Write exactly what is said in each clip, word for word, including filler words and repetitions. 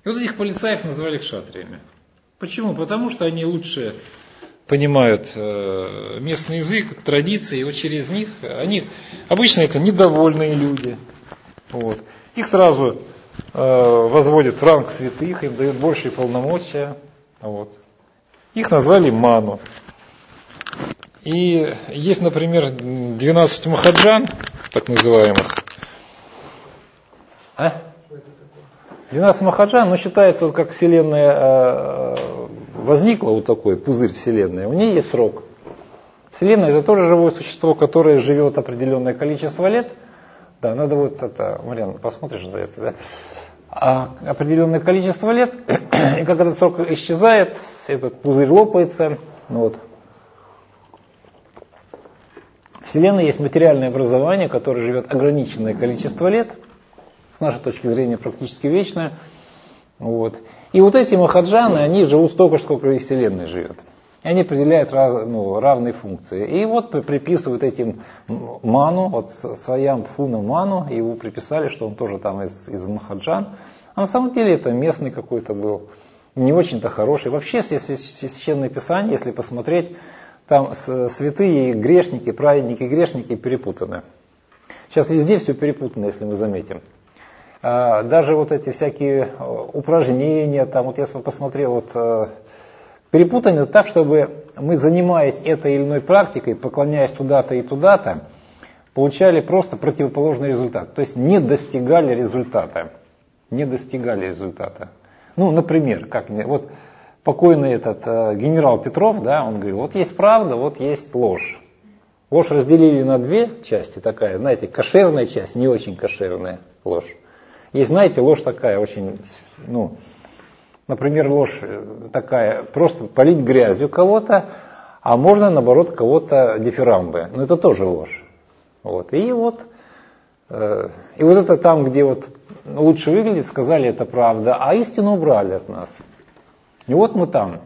И вот этих полицаев назвали кшатриями. Почему? Потому что они лучше понимают местный язык, традиции, и вот через них, они, обычно это недовольные люди. Вот. Их сразу э, возводят в ранг святых, им дают большие полномочия. Вот. Их назвали ману. И есть, например, двенадцать махаджан, так называемых. А? двенадцать махаджан, но считается, вот как Вселенная э, возникла, вот такой пузырь Вселенной, у нее есть срок. Вселенная это тоже живое существо, которое живет определенное количество лет. Да, надо вот это, Марьяна, посмотришь за это, да? А определенное количество лет, и как этот срок исчезает, этот пузырь лопается. Вот. Вселенная есть материальное образование, которое живет ограниченное количество лет, с нашей точки зрения практически вечное. Вот. И вот эти махаджаны, они живут столько, сколько и Вселенная живет. И они определяют раз, ну, равные функции. И вот приписывают этим ману, вот Сваям Пхуна ману, и его приписали, что он тоже там из, из махаджан. А на самом деле это местный какой-то был, не очень-то хороший. Вообще, если Священное Писание, если посмотреть, там святые, грешники, праведники, грешники перепутаны. Сейчас везде все перепутано, если мы заметим. Даже вот эти всякие упражнения, там, вот я посмотрел, вот, перепутаны так, чтобы мы, занимаясь этой или иной практикой, поклоняясь туда-то и туда-то, получали просто противоположный результат. То есть не достигали результата. Не достигали результата. Ну, например, как вот покойный этот э, генерал Петров, да, он говорил, вот есть правда, вот есть ложь. Ложь разделили на две части, такая, знаете, кошерная часть, не очень кошерная ложь. Есть, знаете, ложь такая очень, ну, например, ложь такая, просто полить грязью кого-то, а можно, наоборот, кого-то дифирамбы. Но это тоже ложь. Вот. И вот, э, и вот это там, где вот лучше выглядит, сказали, это правда, а истину убрали от нас. И вот мы там.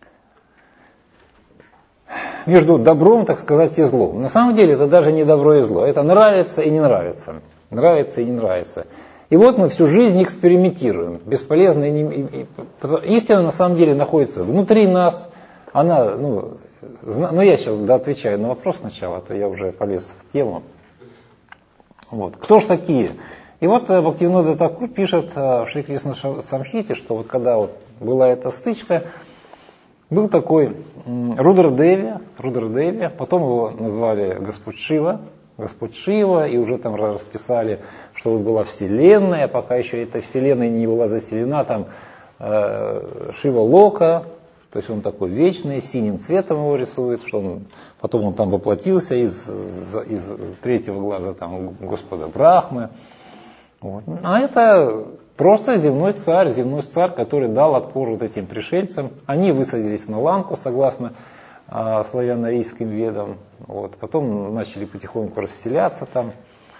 Между добром, так сказать, и злом. На самом деле это даже не добро и зло. Это нравится и не нравится. Нравится и не нравится. И вот мы всю жизнь экспериментируем. Бесполезно. И не, и, истина на самом деле находится внутри нас. Она, ну, ну я сейчас да, отвечаю на вопрос сначала, а то я уже полез в тему. Вот. Кто ж такие? И вот Бхактивинода Тхакур пишет в Шри Кришна Самхите, что вот когда вот была эта стычка, был такой Рудра Деви, Рудра Деви, потом его назвали Господь Шива, Господь Шива, и уже там расписали, что вот была Вселенная, пока еще эта Вселенная не была заселена, там э, Шива Лока, то есть он такой вечный, синим цветом его рисует, что он, потом он там воплотился из, из третьего глаза там, Господа Брахмы. Вот. А это просто земной царь, земной царь, который дал отпор вот этим пришельцам. Они высадились на Ланку, согласно э, славяно-арийским ведам. Вот. Потом начали потихоньку расселяться там.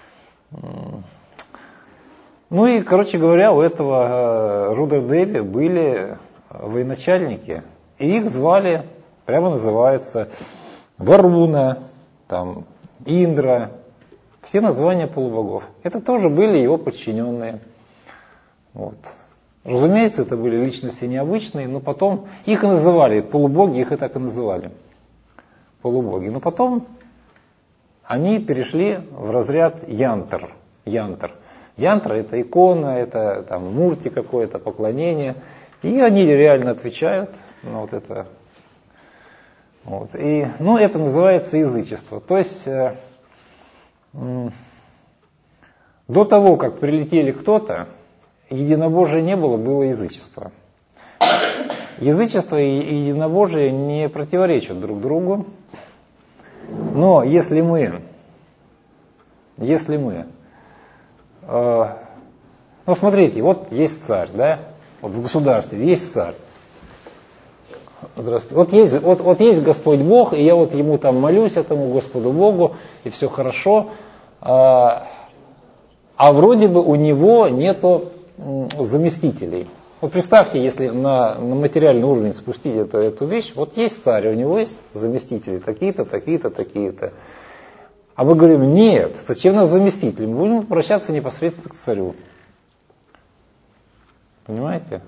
Ну и, короче говоря, у этого э, Рудра Деви были военачальники. И их звали, прямо называется, Варуна, там, Индра. Все названия полубогов. Это тоже были его подчиненные. Вот. Разумеется, это были личности необычные, но потом их и называли, полубоги, их и так и называли. Полубоги. Но потом они перешли в разряд янтр. Янтр. Янтра это икона, это там мурти какое-то, поклонение. И они реально отвечают на вот это. Вот. И, ну, это называется язычество. То есть э, э, до того, как прилетели кто-то, единобожия не было, было язычество. Язычество и единобожие не противоречат друг другу. Но если мы, если мы, э, ну смотрите, вот есть царь, да, вот в государстве есть царь. Здравствуйте. Вот есть, вот, вот есть Господь Бог, и я вот ему там молюсь, этому Господу Богу, и все хорошо. А, а вроде бы у него нету заместителей. Вот представьте, если на, на материальный уровень спустить это, эту вещь, вот есть царь, у него есть заместители, такие-то, такие-то, такие-то. А мы говорим, нет, зачем нас заместители? Мы будем обращаться непосредственно к царю. Понимаете?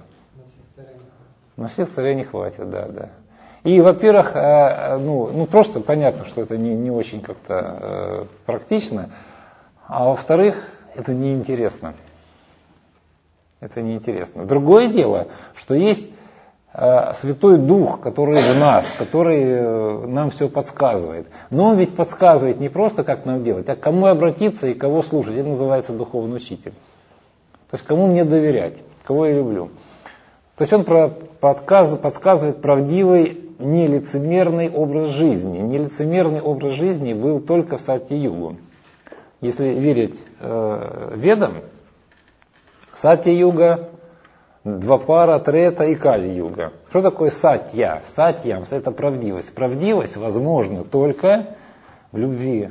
На всех царей не хватит, да, да. И, во-первых, ну, ну просто понятно, что это не, не очень как-то э, практично, а во-вторых, это неинтересно. Это неинтересно. Другое дело, что есть э, Святой Дух, который в нас, который э, нам все подсказывает. Но он ведь подсказывает не просто, как нам делать, а к кому обратиться и кого слушать. Это называется духовный учитель. То есть кому мне доверять, кого я люблю. То есть он подсказывает правдивый, нелицемерный образ жизни. Нелицемерный образ жизни был только в Сатья-югу. Если верить э, ведам, Сатья-юга, Двапара, Трета и Кали-юга. Что такое Сатья? Сатьямс — это правдивость. Правдивость возможна только в любви.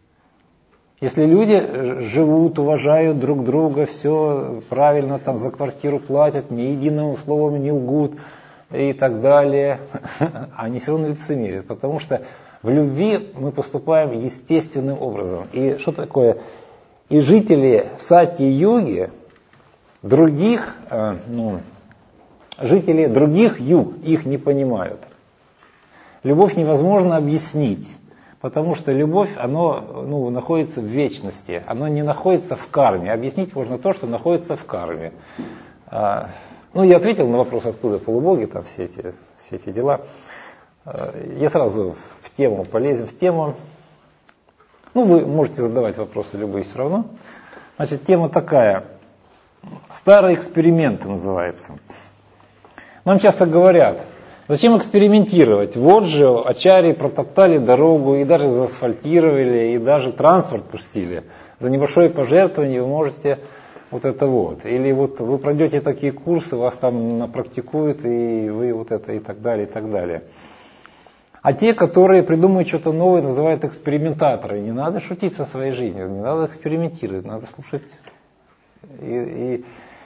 Если люди живут, уважают друг друга, все правильно там за квартиру платят, ни единым словом не лгут и так далее, они все равно лицемерят, потому что в любви мы поступаем естественным образом. И что такое? И жители Сатьи-юги, других, ну, жители других юг их не понимают. Любовь невозможно объяснить. Потому что любовь, она ну, находится в вечности, она не находится в карме. Объяснить можно то, что находится в карме. А, ну, я ответил на вопрос, откуда полубоги, там все эти, все эти дела. А, я сразу в тему, полезен в тему. Ну, вы можете задавать вопросы любые все равно. Значит, тема такая. Старые эксперименты называется. Нам часто говорят, зачем экспериментировать? Вот же ачарьи протоптали дорогу и даже заасфальтировали, и даже транспорт пустили. За небольшое пожертвование вы можете вот это вот. Или вот вы пройдете такие курсы, вас там напрактикуют, и вы вот это и так далее, и так далее. А те, которые придумывают что-то новое, называют экспериментаторы. Не надо шутить со своей жизнью, не надо экспериментировать, надо слушать. И, и,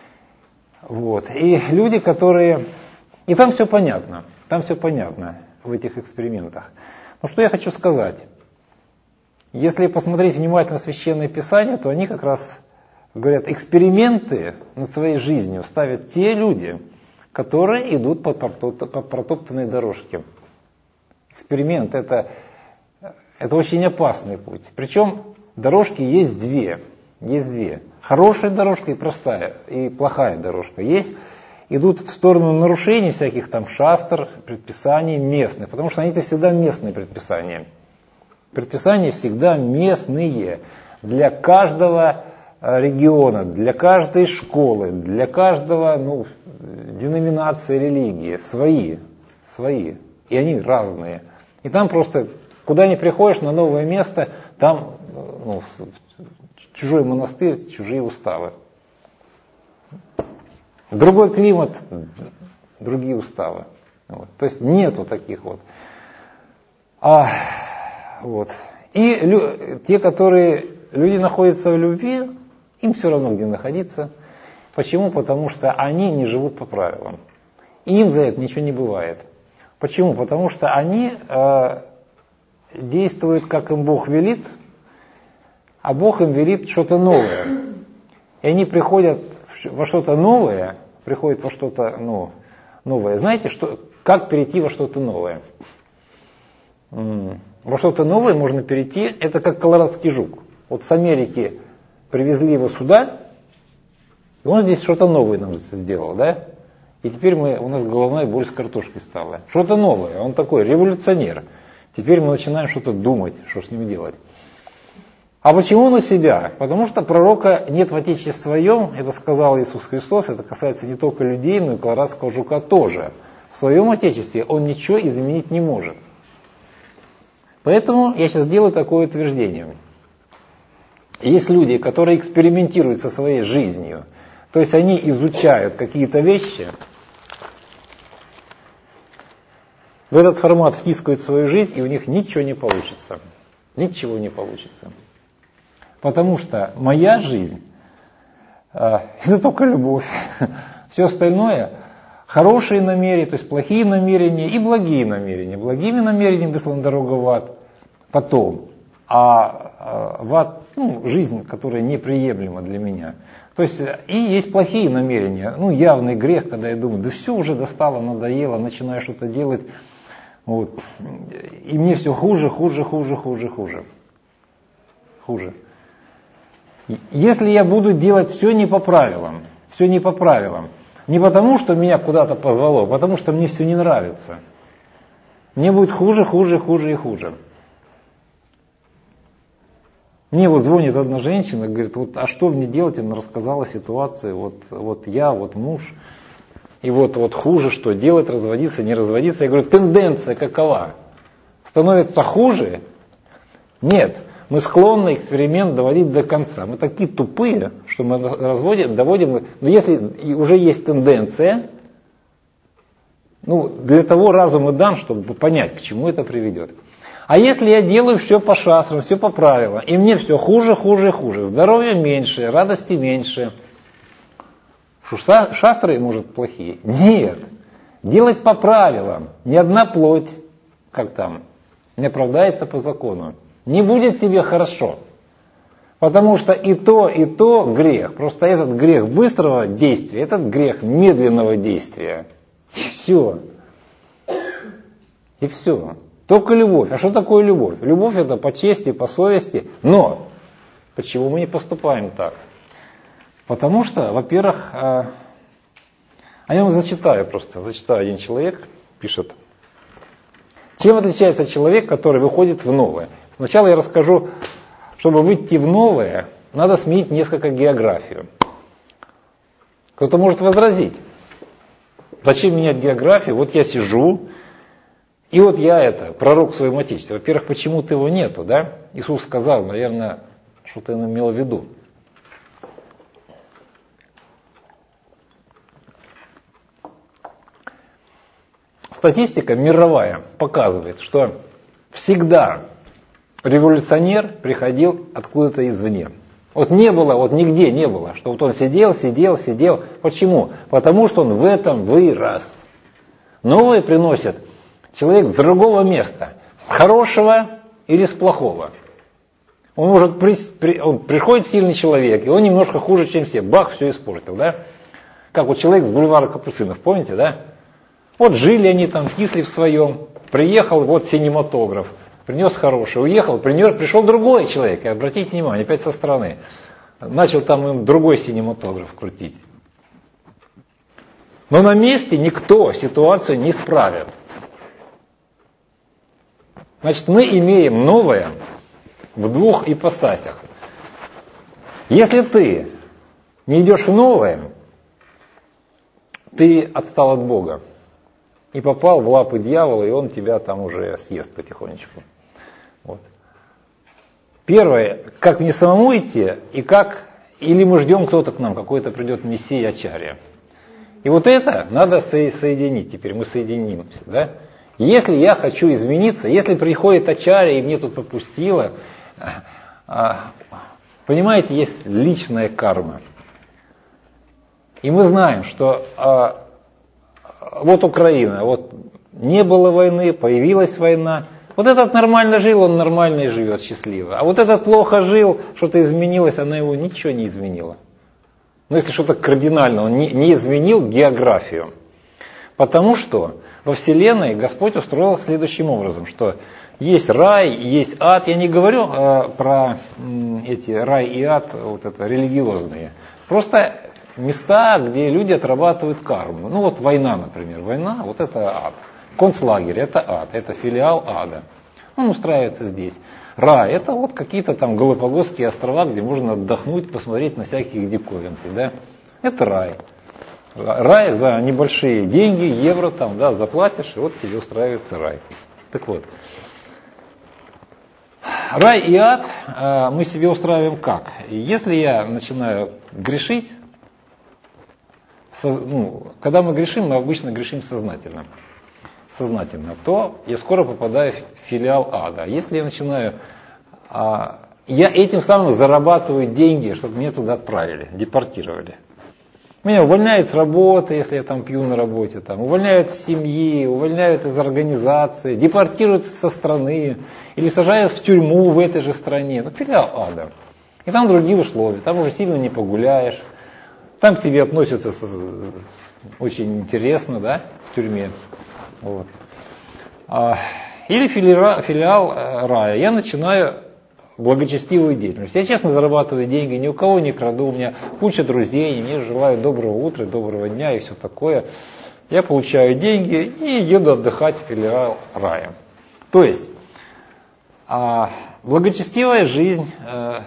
вот. И люди, которые... И там все понятно. Там все понятно в этих экспериментах. Но что я хочу сказать? Если посмотреть внимательно Священное Писание, то они как раз говорят, эксперименты над своей жизнью ставят те люди, которые идут по протоптанной дорожке. Эксперимент это, это очень опасный путь. Причем дорожки есть две. Есть две. Хорошая дорожка и простая, и плохая дорожка. Есть идут в сторону нарушений всяких там шастр, предписаний местных, потому что они-то всегда местные предписания. Предписания всегда местные. Для каждого региона, для каждой школы, для каждого ну, деноминации религии. Свои. Свои. И они разные. И там просто, куда ни приходишь на новое место, там ну, чужой монастырь, чужие уставы. Другой климат, другие уставы. Вот. То есть нету таких вот. А, вот. И лю, те, которые люди находятся в любви, им все равно где находиться. Почему? Потому что они не живут по правилам. И им за это ничего не бывает. Почему? Потому что они э, действуют, как им Бог велит, а Бог им велит что-то новое. И они приходят во что-то новое, приходят во что-то ну, новое. Знаете, что, как перейти во что-то новое? М-м. Во что-то новое можно перейти, это как колорадский жук. Вот с Америки привезли его сюда, и он здесь что-то новое нам сделал, да? И теперь мы, у нас головная боль с картошкой стала. Что-то новое, он такой революционер. Теперь мы начинаем что-то думать, что с ним делать. А почему на себя? Потому что пророка нет в Отечестве своем, это сказал Иисус Христос, это касается не только людей, но и колорадского жука тоже. В своем Отечестве он ничего изменить не может. Поэтому я сейчас делаю такое утверждение. Есть люди, которые экспериментируют со своей жизнью, то есть они изучают какие-то вещи, в этот формат втискивают свою жизнь, и у них ничего не получится. Ничего не получится. Потому что моя жизнь э, это только любовь. Все остальное хорошие намерения, то есть плохие намерения и благие намерения. Благими намерениями выслана дорога в ад потом. А э, в ад, ну, жизнь, которая неприемлема для меня. То есть и есть плохие намерения, ну явный грех, когда я думаю, да все уже достало, надоело, начинаю что-то делать, вот, и мне все хуже, хуже, хуже, хуже, хуже, хуже. Если я буду делать все не по правилам, все не по правилам, не потому, что меня куда-то позвало, а потому, что мне все не нравится, мне будет хуже, хуже, хуже и хуже. Мне вот звонит одна женщина, говорит, вот, а что мне делать? Она рассказала ситуацию, вот, вот я, вот муж, и вот, вот хуже, что делать, разводиться, не разводиться. Я говорю, тенденция какова? Становится хуже? Нет, мы склонны эксперимент доводить до конца. Мы такие тупые, что мы разводим, доводим, но если уже есть тенденция, ну, для того разум и дан, чтобы понять, к чему это приведет. А если я делаю все по шастрам, все по правилам, и мне все хуже, хуже и хуже, здоровья меньше, радости меньше, шастры, может, плохие? Нет. Делать по правилам. Ни одна плоть, как там, не оправдается по закону. Не будет тебе хорошо. Потому что и то, и то грех. Просто этот грех быстрого действия, этот грех медленного действия. Все. И все. Только любовь. А что такое любовь? Любовь это по чести, по совести. Но почему мы не поступаем так? Потому что, во-первых, а я вам зачитаю просто. Зачитаю, один человек пишет. Чем отличается человек, который выходит в новое? Сначала я расскажу, чтобы выйти в новое, надо сменить несколько географию. Кто-то может возразить. Зачем менять географию? Вот я сижу, и вот я это, пророк в своем отечестве. Во-первых, почему-то его нету, да? Иисус сказал, наверное, что-то он имел в виду. Статистика мировая показывает, что всегда революционер приходил откуда-то извне. Вот не было, вот нигде не было, что вот он сидел, сидел, сидел. Почему? Потому что он в этом вырос. Новое приносит человек с другого места, с хорошего или с плохого. Он может при, при, он, приходит сильный человек, и он немножко хуже, чем все. Бах, все испортил, да? Как вот человек с бульвара Капуцинов, помните, да? Вот жили они там, кисли в своем, приехал вот синематограф, принес хороший, уехал, принес, пришел другой человек, и обратите внимание, опять со стороны, начал там им другой синематограф крутить. Но на месте никто ситуацию не исправит. Значит, мы имеем новое в двух ипостасях. Если ты не идешь в новое, ты отстал от Бога и попал в лапы дьявола, и он тебя там уже съест потихонечку. Вот. Первое, как мне самому идти, и как, или мы ждем кто-то к нам, какой-то придет мессия Ачарья. И вот это надо со- соединить, теперь мы соединимся, да? Если я хочу измениться, если приходит Ачарья и мне тут попустило, понимаете, есть личная карма. И мы знаем, что а, вот Украина, вот не было войны, появилась война. Вот этот нормально жил, он нормально и живет счастливо. А вот этот плохо жил, что-то изменилось, она его ничего не изменила. Но если что-то кардинально, он не, не изменил географию. Потому что во Вселенной Господь устроил следующим образом, что есть рай, есть ад. Я не говорю э, про э, эти рай и ад, вот это религиозные. Просто места, где люди отрабатывают карму. Ну вот война, например. Война, вот это ад. Концлагерь, это ад, это филиал ада. Он устраивается здесь. Рай, это вот какие-то там Галапагосские острова, где можно отдохнуть, посмотреть на всякие диковинки. Да? Это рай. Рай за небольшие деньги, евро там, да, заплатишь, и вот тебе устраивается рай. Так вот. Рай и ад э, мы себе устраиваем как? Если я начинаю грешить, со, ну, когда мы грешим, мы обычно грешим сознательно. Сознательно, то я скоро попадаю в филиал ада. Если я начинаю, а, я этим самым зарабатываю деньги, чтобы меня туда отправили, депортировали. Меня увольняют с работы, если я там пью на работе, там, увольняют с семьи, увольняют из организации, депортируют со страны или сажают в тюрьму в этой же стране. Ну, филиал ада. И там другие условия, там уже сильно не погуляешь, Там к тебе относятся очень интересно, да, в тюрьме. Вот. Или филиал, филиал рая. Я начинаю благочестивую деятельность. Я честно зарабатываю деньги, ни у кого не краду, у меня куча друзей, мне желают доброго утра, доброго дня и все такое. Я получаю деньги и еду отдыхать в филиал рая. То есть, благочестивая жизнь, то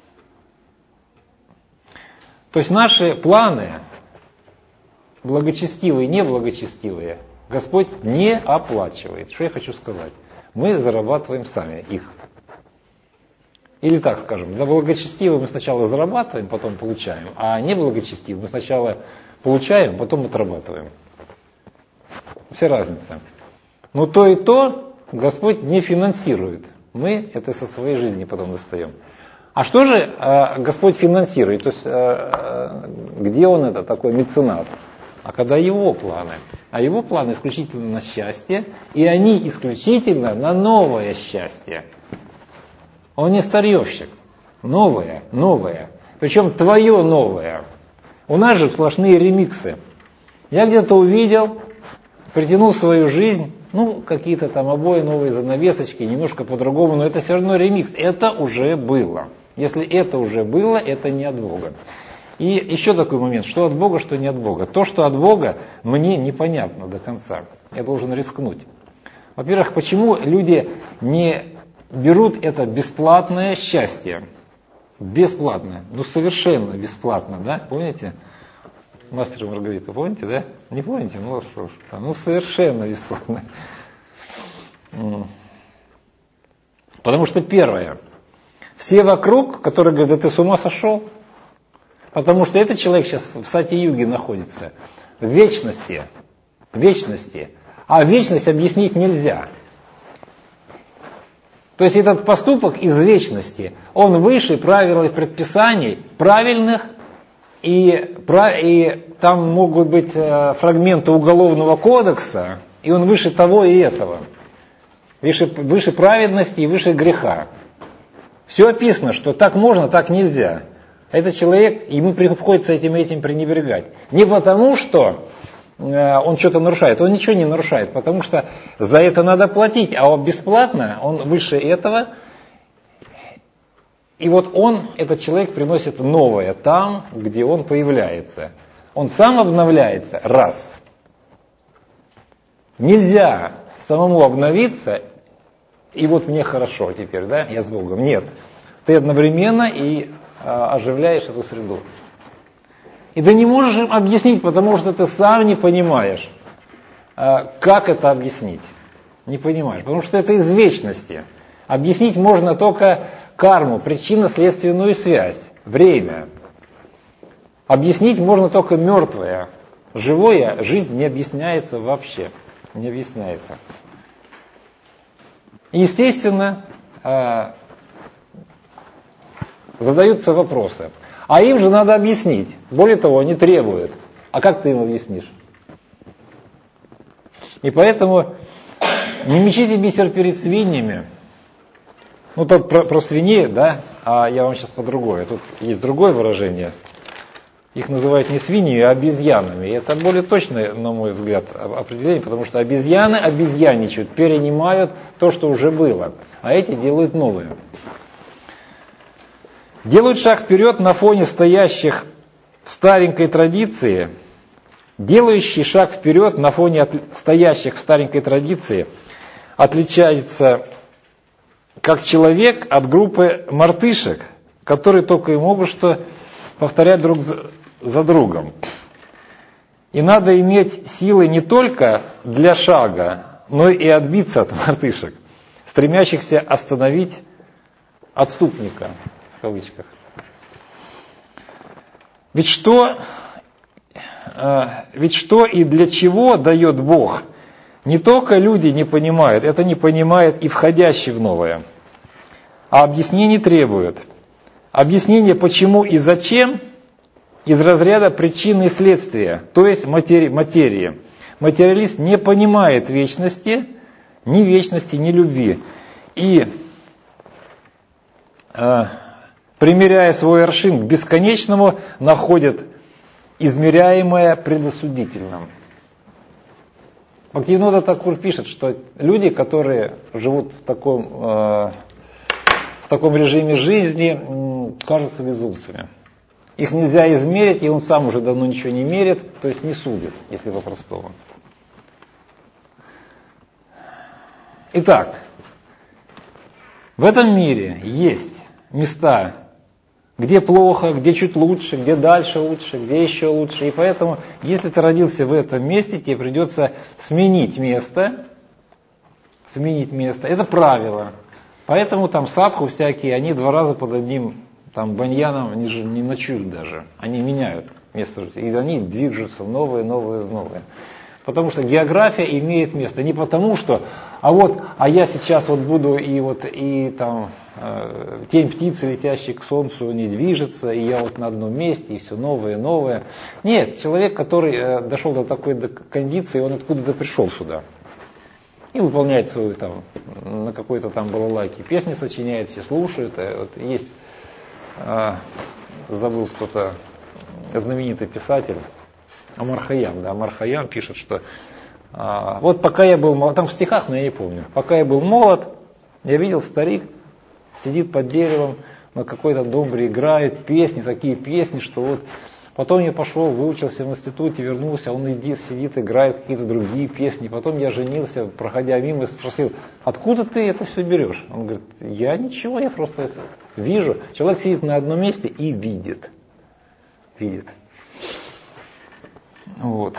есть наши планы, благочестивые, неблагочестивые, Господь не оплачивает. Что я хочу сказать? Мы зарабатываем сами их. Или так скажем, за благочестивые мы сначала зарабатываем, потом получаем, а неблагочестивые мы сначала получаем, потом отрабатываем. Вся разница. Но то и то Господь не финансирует. Мы это со своей жизни потом достаем. А что же э, Господь финансирует? То есть, э, где Он это, такой меценат? А когда Его планы. А Его планы исключительно на счастье, и они исключительно на новое счастье. Он не старьевщик. Новое, новое. Причем твое новое. У нас же сплошные ремиксы. Я где-то увидел, притянул в свою жизнь, ну, какие-то там обои, новые занавесочки, немножко по-другому, но это все равно ремикс. Это уже было. Если это уже было, это не от Бога. И еще такой момент, что от Бога, что не от Бога. То, что от Бога, мне непонятно до конца. Я должен рискнуть. Во-первых, почему люди не берут это бесплатное счастье? Бесплатное. Ну, совершенно бесплатно, да? Помните? Мастер и Маргарита, помните, да? Не помните? Ну, что ж. Ну, совершенно бесплатно. Потому что первое. Все вокруг, которые говорят, да ты с ума сошел? Потому что этот человек сейчас в сати-юге находится. В вечности. В вечности. А вечность объяснить нельзя. То есть этот поступок из вечности, он выше правил и предписаний правильных, и, и там могут быть фрагменты уголовного кодекса, и он выше того и этого. Выше, выше праведности и выше греха. Все описано, что так можно, так нельзя. Этот человек, ему приходится этим и этим пренебрегать. Не потому, что он что-то нарушает, он ничего не нарушает, потому что за это надо платить, а бесплатно он выше этого. И вот он, этот человек, приносит новое там, где он появляется. Он сам обновляется раз. Нельзя самому обновиться, и вот мне хорошо теперь, да, я с Богом. Нет. Ты одновременно и а, оживляешь эту среду. И ты не можешь им объяснить, потому что ты сам не понимаешь, а, как это объяснить. Не понимаешь, потому что это из вечности. Объяснить можно только карму, причинно-следственную связь, время. Объяснить можно только мертвое. Живое жизнь не объясняется вообще. Не объясняется. И, естественно, задаются вопросы. А им же надо объяснить. Более того, они требуют. А как ты им объяснишь? И поэтому не мечите бисер перед свиньями. Ну, тут про, про свиней, да, а я вам сейчас по-другому. Тут есть другое выражение. Их называют не свиньями, а обезьянами. И это более точное, на мой взгляд, определение, потому что обезьяны обезьянничают, перенимают то, что уже было, а эти делают новое. Делают шаг вперед на фоне стоящих в старенькой традиции, делающий шаг вперед на фоне от, стоящих в старенькой традиции отличается как человек от группы мартышек, которые только и могут что повторять друг за, за другом. И надо иметь силы не только для шага, но и отбиться от мартышек, стремящихся остановить отступника, в кавычках. Ведь что, э, ведь что и для чего дает Бог, не только люди не понимают, это не понимает и входящий в новое, а объяснений требует. Объяснение почему и зачем из разряда причины и следствия, то есть матери, материи. Материалист не понимает вечности, ни вечности, ни любви. И, э, примеряя свой аршин к бесконечному, находит измеряемое предосудительным. Бхактивинода Такур пишет, что люди, которые живут в таком, э, в таком режиме жизни, э, кажутся безумцами. Их нельзя измерить, и он сам уже давно ничего не мерит, то есть не судит, если по-простому. Итак, в этом мире есть места, где плохо, где чуть лучше, где дальше лучше, где еще лучше. И поэтому, если ты родился в этом месте, тебе придется сменить место. Сменить место. Это правило. Поэтому там садху всякие, они два раза под одним там баньяном не, не ночуют даже. Они меняют место. И они движутся новые, новые, новые. Потому что география имеет место. Не потому что, а вот, а я сейчас вот буду и вот и там э, тень птицы, летящей к солнцу, не движется, и я вот на одном месте, и все новое, новое. Нет, человек, который э, дошел до такой до кондиции, он откуда-то пришел сюда. И выполняет свою там, на какой-то там балалайке песни сочиняет, все слушают. Вот есть, э, забыл кто-то, знаменитый писатель, Амар Хайям, да, Амар Хайям пишет, что а, вот пока я был молод, там в стихах, но я не помню, пока я был молод, я видел старик, сидит под деревом, на какой-то домбре играет песни, такие песни, что вот потом я пошел, выучился в институте, вернулся, он сидит, сидит, играет какие-то другие песни, потом я женился, проходя мимо, спросил, откуда ты это все берешь? Он говорит, я ничего, я просто вижу. Человек сидит на одном месте и видит, видит. Вот.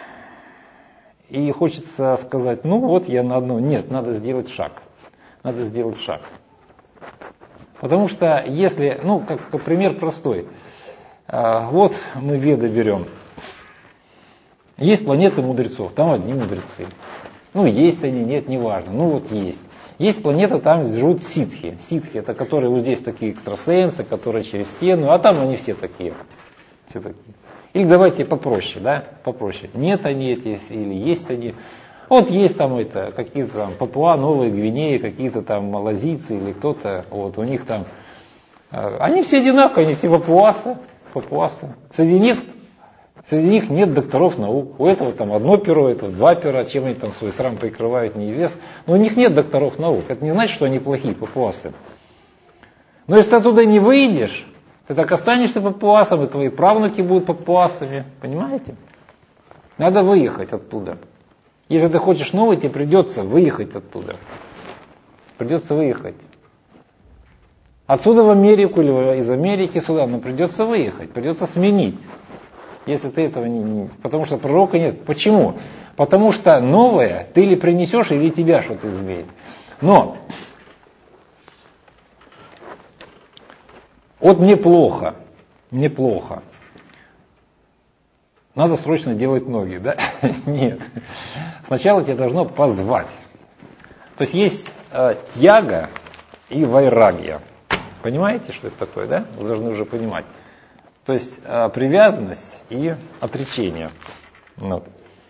И хочется сказать, ну вот я на одном. Нет, надо сделать шаг. Надо сделать шаг. Потому что если, ну, как, как пример простой. А, вот мы Веды берем. Есть планеты мудрецов, там одни мудрецы. Ну, есть они, нет, неважно. Ну, вот есть. Есть планета, там живут ситхи. Ситхи, это которые вот здесь такие экстрасенсы, которые через стену, а там они все такие. Все такие. Или давайте попроще, да, попроще. Нет они эти, или есть они. Вот есть там это, какие-то там Папуа, Новая Гвинея, какие-то там малазийцы или кто-то, вот у них там, э, они все одинаковые, они все папуасы, папуасы. Среди них, среди них нет докторов наук. У этого там одно перо, у этого два пера, чем они там свой срам прикрывают, неизвестно. Но у них нет докторов наук. Это не значит, что они плохие папуасы. Но если ты оттуда не выйдешь, ты так останешься папуасом, и твои правнуки будут папуасами. Понимаете? Надо выехать оттуда. Если ты хочешь новый, тебе придется выехать оттуда. Придется выехать. Отсюда в Америку или из Америки сюда, но придется выехать, придется сменить. Если ты этого не... не потому что пророка нет. Почему? Потому что новое ты или принесешь, или тебя что-то изменит. Но... Вот мне плохо, мне плохо. Надо срочно делать ноги, да? Нет. Сначала тебя должно позвать. То есть есть э, тьяга и вайрагья. Понимаете, что это такое, да? Вы должны уже понимать. То есть э, привязанность и отречение. Вот.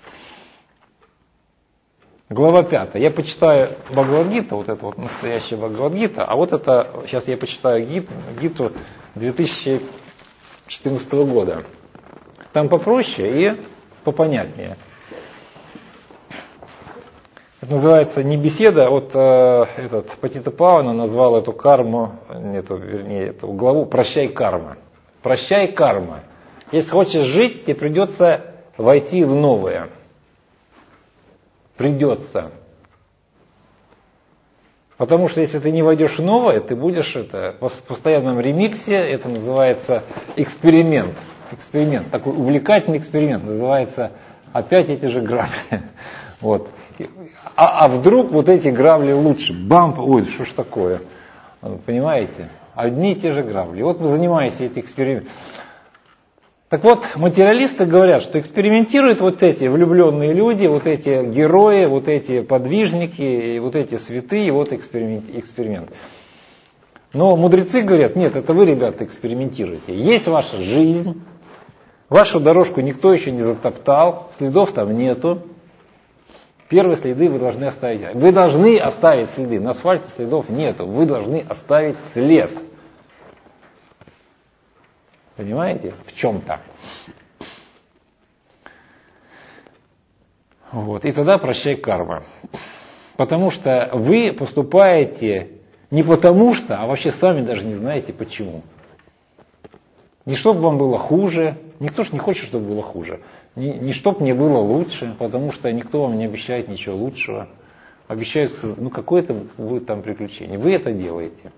Глава пятая. Я почитаю Бхагавад-гиту, вот это вот настоящая Бхагавад-гита, а вот это, сейчас я почитаю гит, гиту две тысячи четырнадцатого года. Там попроще и попонятнее. Это называется не беседа, а вот э, этот Патита Павана назвал эту карму, эту, вернее, эту главу «Прощай, карма». Прощай, карма. Если хочешь жить, тебе придется войти в новое. Придется. Потому что если ты не войдешь в новое, ты будешь это, в постоянном ремиксе, это называется эксперимент. Эксперимент, такой увлекательный эксперимент, называется опять эти же грабли. Вот. А, а вдруг вот эти грабли лучше? Бам, ой, что ж такое? Понимаете? Одни и те же грабли. И вот мы занимаемся этим экспериментом. Так вот, материалисты говорят, что экспериментируют вот эти влюбленные люди, вот эти герои, вот эти подвижники, вот эти святые, вот эксперимент, эксперимент. Но мудрецы говорят, нет, это вы, ребята, экспериментируете. Есть ваша жизнь, вашу дорожку никто еще не затоптал, следов там нету. Первые следы вы должны оставить. Вы должны оставить следы. На асфальте следов нету. Вы должны оставить след. Понимаете? В чем-то. Вот. И тогда прощай карма. Потому что вы поступаете не потому что, а вообще сами даже не знаете почему. Не чтобы вам было хуже, никто же не хочет, чтобы было хуже. Не, не чтобы мне было лучше, потому что никто вам не обещает ничего лучшего. Обещают, ну какое-то будет там приключение. Вы это делаете.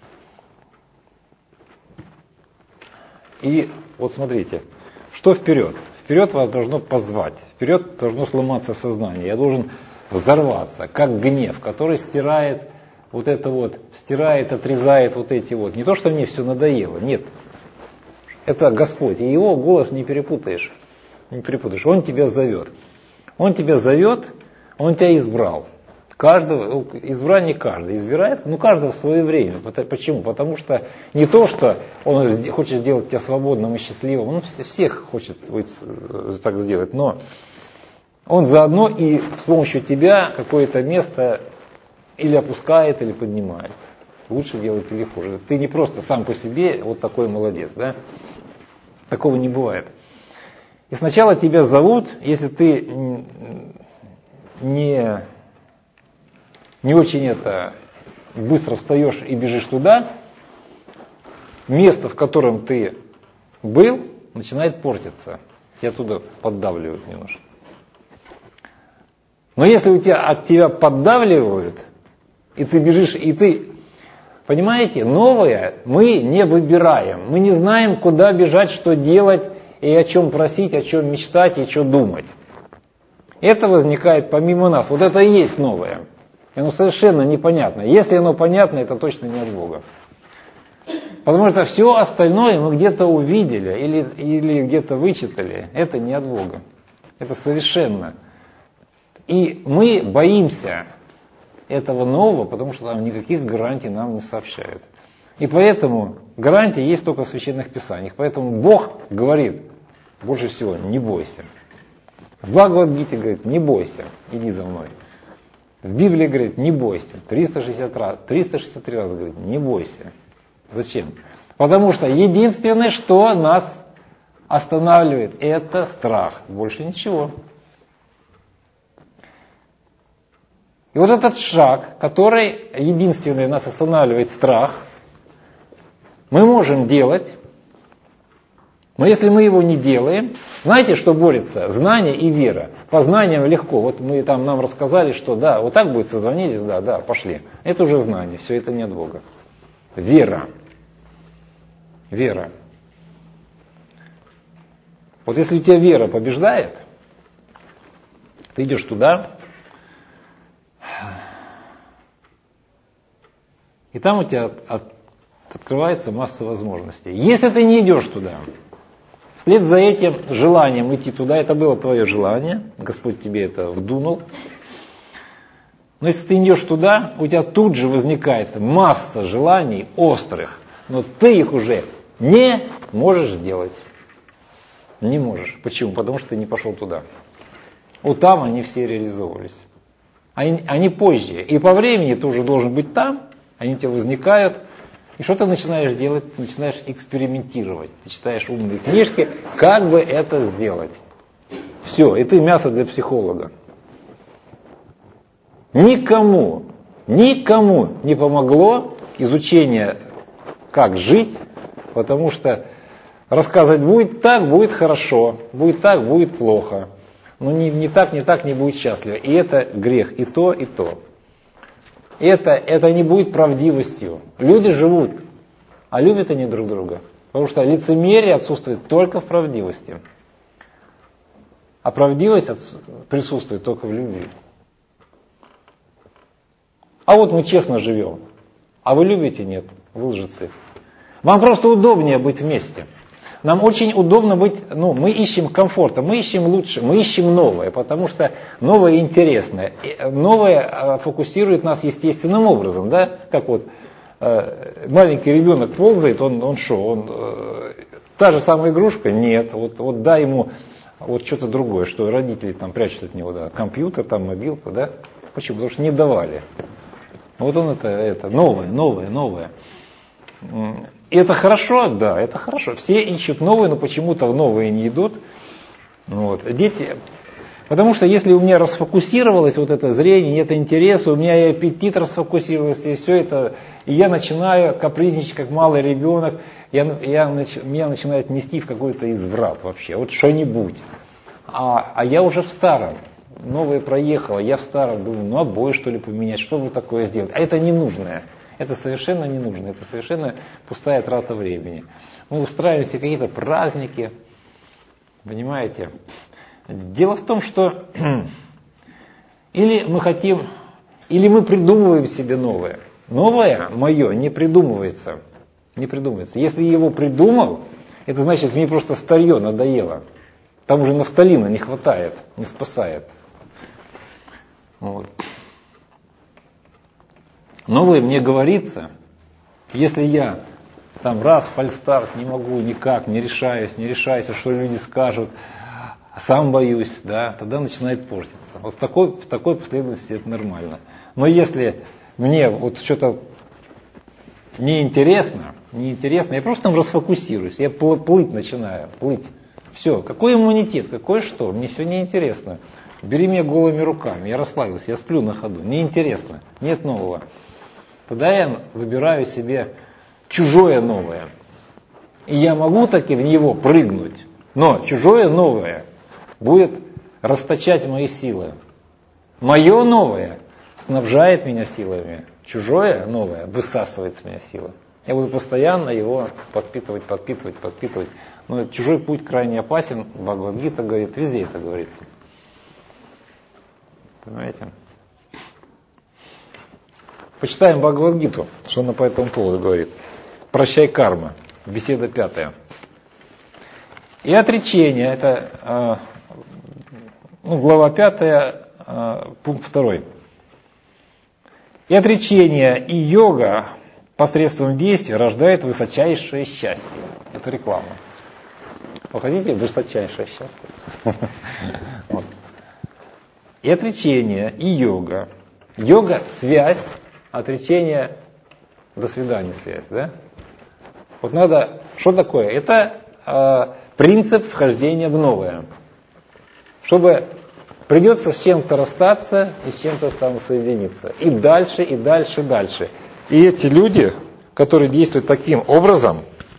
И вот смотрите, что вперед? Вперед вас должно позвать, вперед должно сломаться сознание. Я должен взорваться, как гнев, который стирает вот это вот, стирает, отрезает вот эти вот. Не то, что мне все надоело, нет. Это Господь, и его голос не перепутаешь. Не перепутаешь. Он тебя зовет. Он тебя зовет, он тебя избрал. Каждого, избрание каждый избирает, ну каждого в свое время. Почему? Потому что не то, что он хочет сделать тебя свободным и счастливым, он всех хочет так сделать, но он заодно и с помощью тебя какое-то место или опускает, или поднимает. Лучше делает или хуже. Ты не просто сам по себе вот такой молодец, да? Такого не бывает. И сначала тебя зовут, если ты не... не очень это быстро встаешь и бежишь туда, место, в котором ты был, начинает портиться. Тебя туда поддавливают немножко. Но если у тебя от тебя поддавливают, и ты бежишь, и ты, понимаете, новое мы не выбираем. Мы не знаем, куда бежать, что делать, и о чем просить, о чем мечтать, и что думать. Это возникает помимо нас. Вот это и есть новое. И оно совершенно непонятно. Если оно понятно, это точно не от Бога. Потому что все остальное мы где-то увидели или, или где-то вычитали. Это не от Бога. Это совершенно. И мы боимся этого нового, потому что там никаких гарантий нам не сообщают. И поэтому гарантии есть только в священных писаниях. Поэтому Бог говорит больше всего: не бойся. В Бхагавад-гите говорит: не бойся, иди за мной. В Библии говорит: не бойся. триста шестьдесят раз, триста шестьдесят три раза говорит: не бойся. Зачем? Потому что единственное, что нас останавливает, это страх. Больше ничего. И вот этот шаг, который единственный нас останавливает, страх, мы можем делать, но если мы его не делаем, знаете, что борется? Знание и вера. По знаниям легко. Вот мы там нам рассказали, что да, вот так будет, созвонились, да, да, пошли. Это уже знание, все это не от Бога. Вера. Вера. Вот если у тебя вера побеждает, ты идешь туда, и там у тебя от, от, открывается масса возможностей. Если ты не идешь туда, вслед за этим желанием идти туда, это было твое желание, Господь тебе это вдунул. Но если ты идешь туда, у тебя тут же возникает масса желаний острых, но ты их уже не можешь сделать. Не можешь. Почему? Потому что ты не пошел туда. Вот там они все реализовывались. Они, они позже. И по времени ты уже должен быть там, они у тебя возникают. И что ты начинаешь делать? Ты начинаешь экспериментировать. Ты читаешь умные книжки, как бы это сделать. Все, и ты мясо для психолога. Никому, никому не помогло изучение, как жить, потому что рассказывать будет так, будет хорошо, будет так, будет плохо. Но не, не так, не так, не будет счастливо. И это грех, и то, и то. Это, это не будет правдивостью. Люди живут, а любят они друг друга. Потому что лицемерие отсутствует только в правдивости. А правдивость присутствует только в любви. А вот мы честно живем. А вы любите? Нет. Вы лжецы. Вам просто удобнее быть вместе. Нам очень удобно быть, ну, мы ищем комфорта, мы ищем лучше, мы ищем новое, потому что новое интересное. Новое фокусирует нас естественным образом, да, как вот э, маленький ребенок ползает, он, он что, он, э, та же самая игрушка? Нет, вот, вот дай ему вот что-то другое, что родители там прячут от него, да, компьютер, там мобилка, да, почему? Потому что не давали. Вот он это, это новое, новое, новое. И это хорошо? Да, это хорошо. Все ищут новые, но почему-то в новые не идут. Вот. Дети, Потому что если у меня расфокусировалось вот это зрение, нет интереса, у меня и аппетит расфокусировался, и все это, и я начинаю капризничать, как малый ребенок, я, я, меня начинает нести в какой-то изврат вообще, вот что-нибудь. А, а я уже в старом, новое проехало, я в старом, думаю, ну обои что ли поменять, что бы такое сделать. А это ненужное, это совершенно не нужно, это совершенно пустая трата времени. Мы устраиваем себе какие-то праздники, понимаете. Дело в том, что или мы хотим, или мы придумываем себе новое. Новое мое не придумывается. Не придумывается. Если я его придумал, это значит, мне просто старье надоело. Там уже нафталина не хватает, не спасает. Вот. Новое мне говорится, если я там раз фальстарт не могу никак, не решаюсь, не решаюсь, что люди скажут, сам боюсь, да, тогда начинает портиться. Вот в такой, в такой последовательности это нормально. Но если мне вот что-то неинтересно, неинтересно, я просто там расфокусируюсь, я плыть начинаю, плыть. Все, какой иммунитет, какой что, мне все неинтересно. Бери меня голыми руками, я расслабился, я сплю на ходу, неинтересно, нет нового. Тогда я выбираю себе чужое новое. И я могу таки в него прыгнуть, но чужое новое будет расточать мои силы. Мое новое снабжает меня силами, чужое новое высасывает с меня силы. Я буду постоянно его подпитывать, подпитывать, подпитывать. Но чужой путь крайне опасен, Бхагавад-гита говорит, везде это говорится. Понимаете? Почитаем Бхагавад-гиту, что она по этому поводу говорит. Прощай, карма. Беседа пятая. И отречение, это ну, глава пятая, пункт второй. И отречение, и йога посредством действия рождает высочайшее счастье. Это реклама. Вы хотите высочайшее счастье? Вот. И отречение, и йога. Йога – связь, отречение – до свидания связь. Да? Вот надо, что такое? Это э, принцип вхождения в новое. Чтобы придется с чем-то расстаться и с чем-то там соединиться. И дальше, и дальше, и дальше. И эти люди, которые действуют таким образом,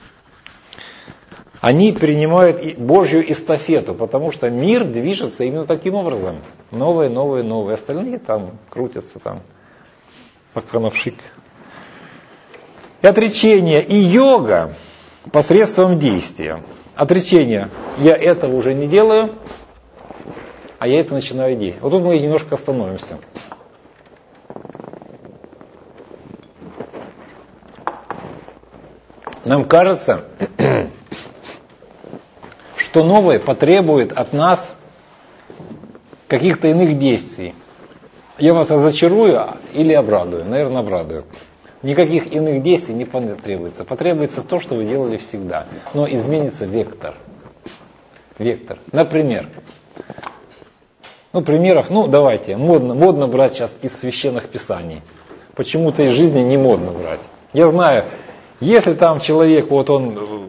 они принимают Божью эстафету, потому что мир движется именно таким образом. Новое, новое, новое. Остальные там крутятся там, пока навшик. И отречение, и йога посредством действия. Отречение. Я этого уже не делаю, а я это начинаю делать. Вот тут мы немножко остановимся. Нам кажется, что новое потребует от нас каких-то иных действий. Я вас разочарую или обрадую? Наверное, обрадую. Никаких иных действий не потребуется. Потребуется то, что вы делали всегда. Но изменится вектор. Вектор. Например, ну, примеров, ну, давайте, модно, модно брать сейчас из священных писаний. Почему-то из жизни не модно брать. Я знаю, если там человек, вот он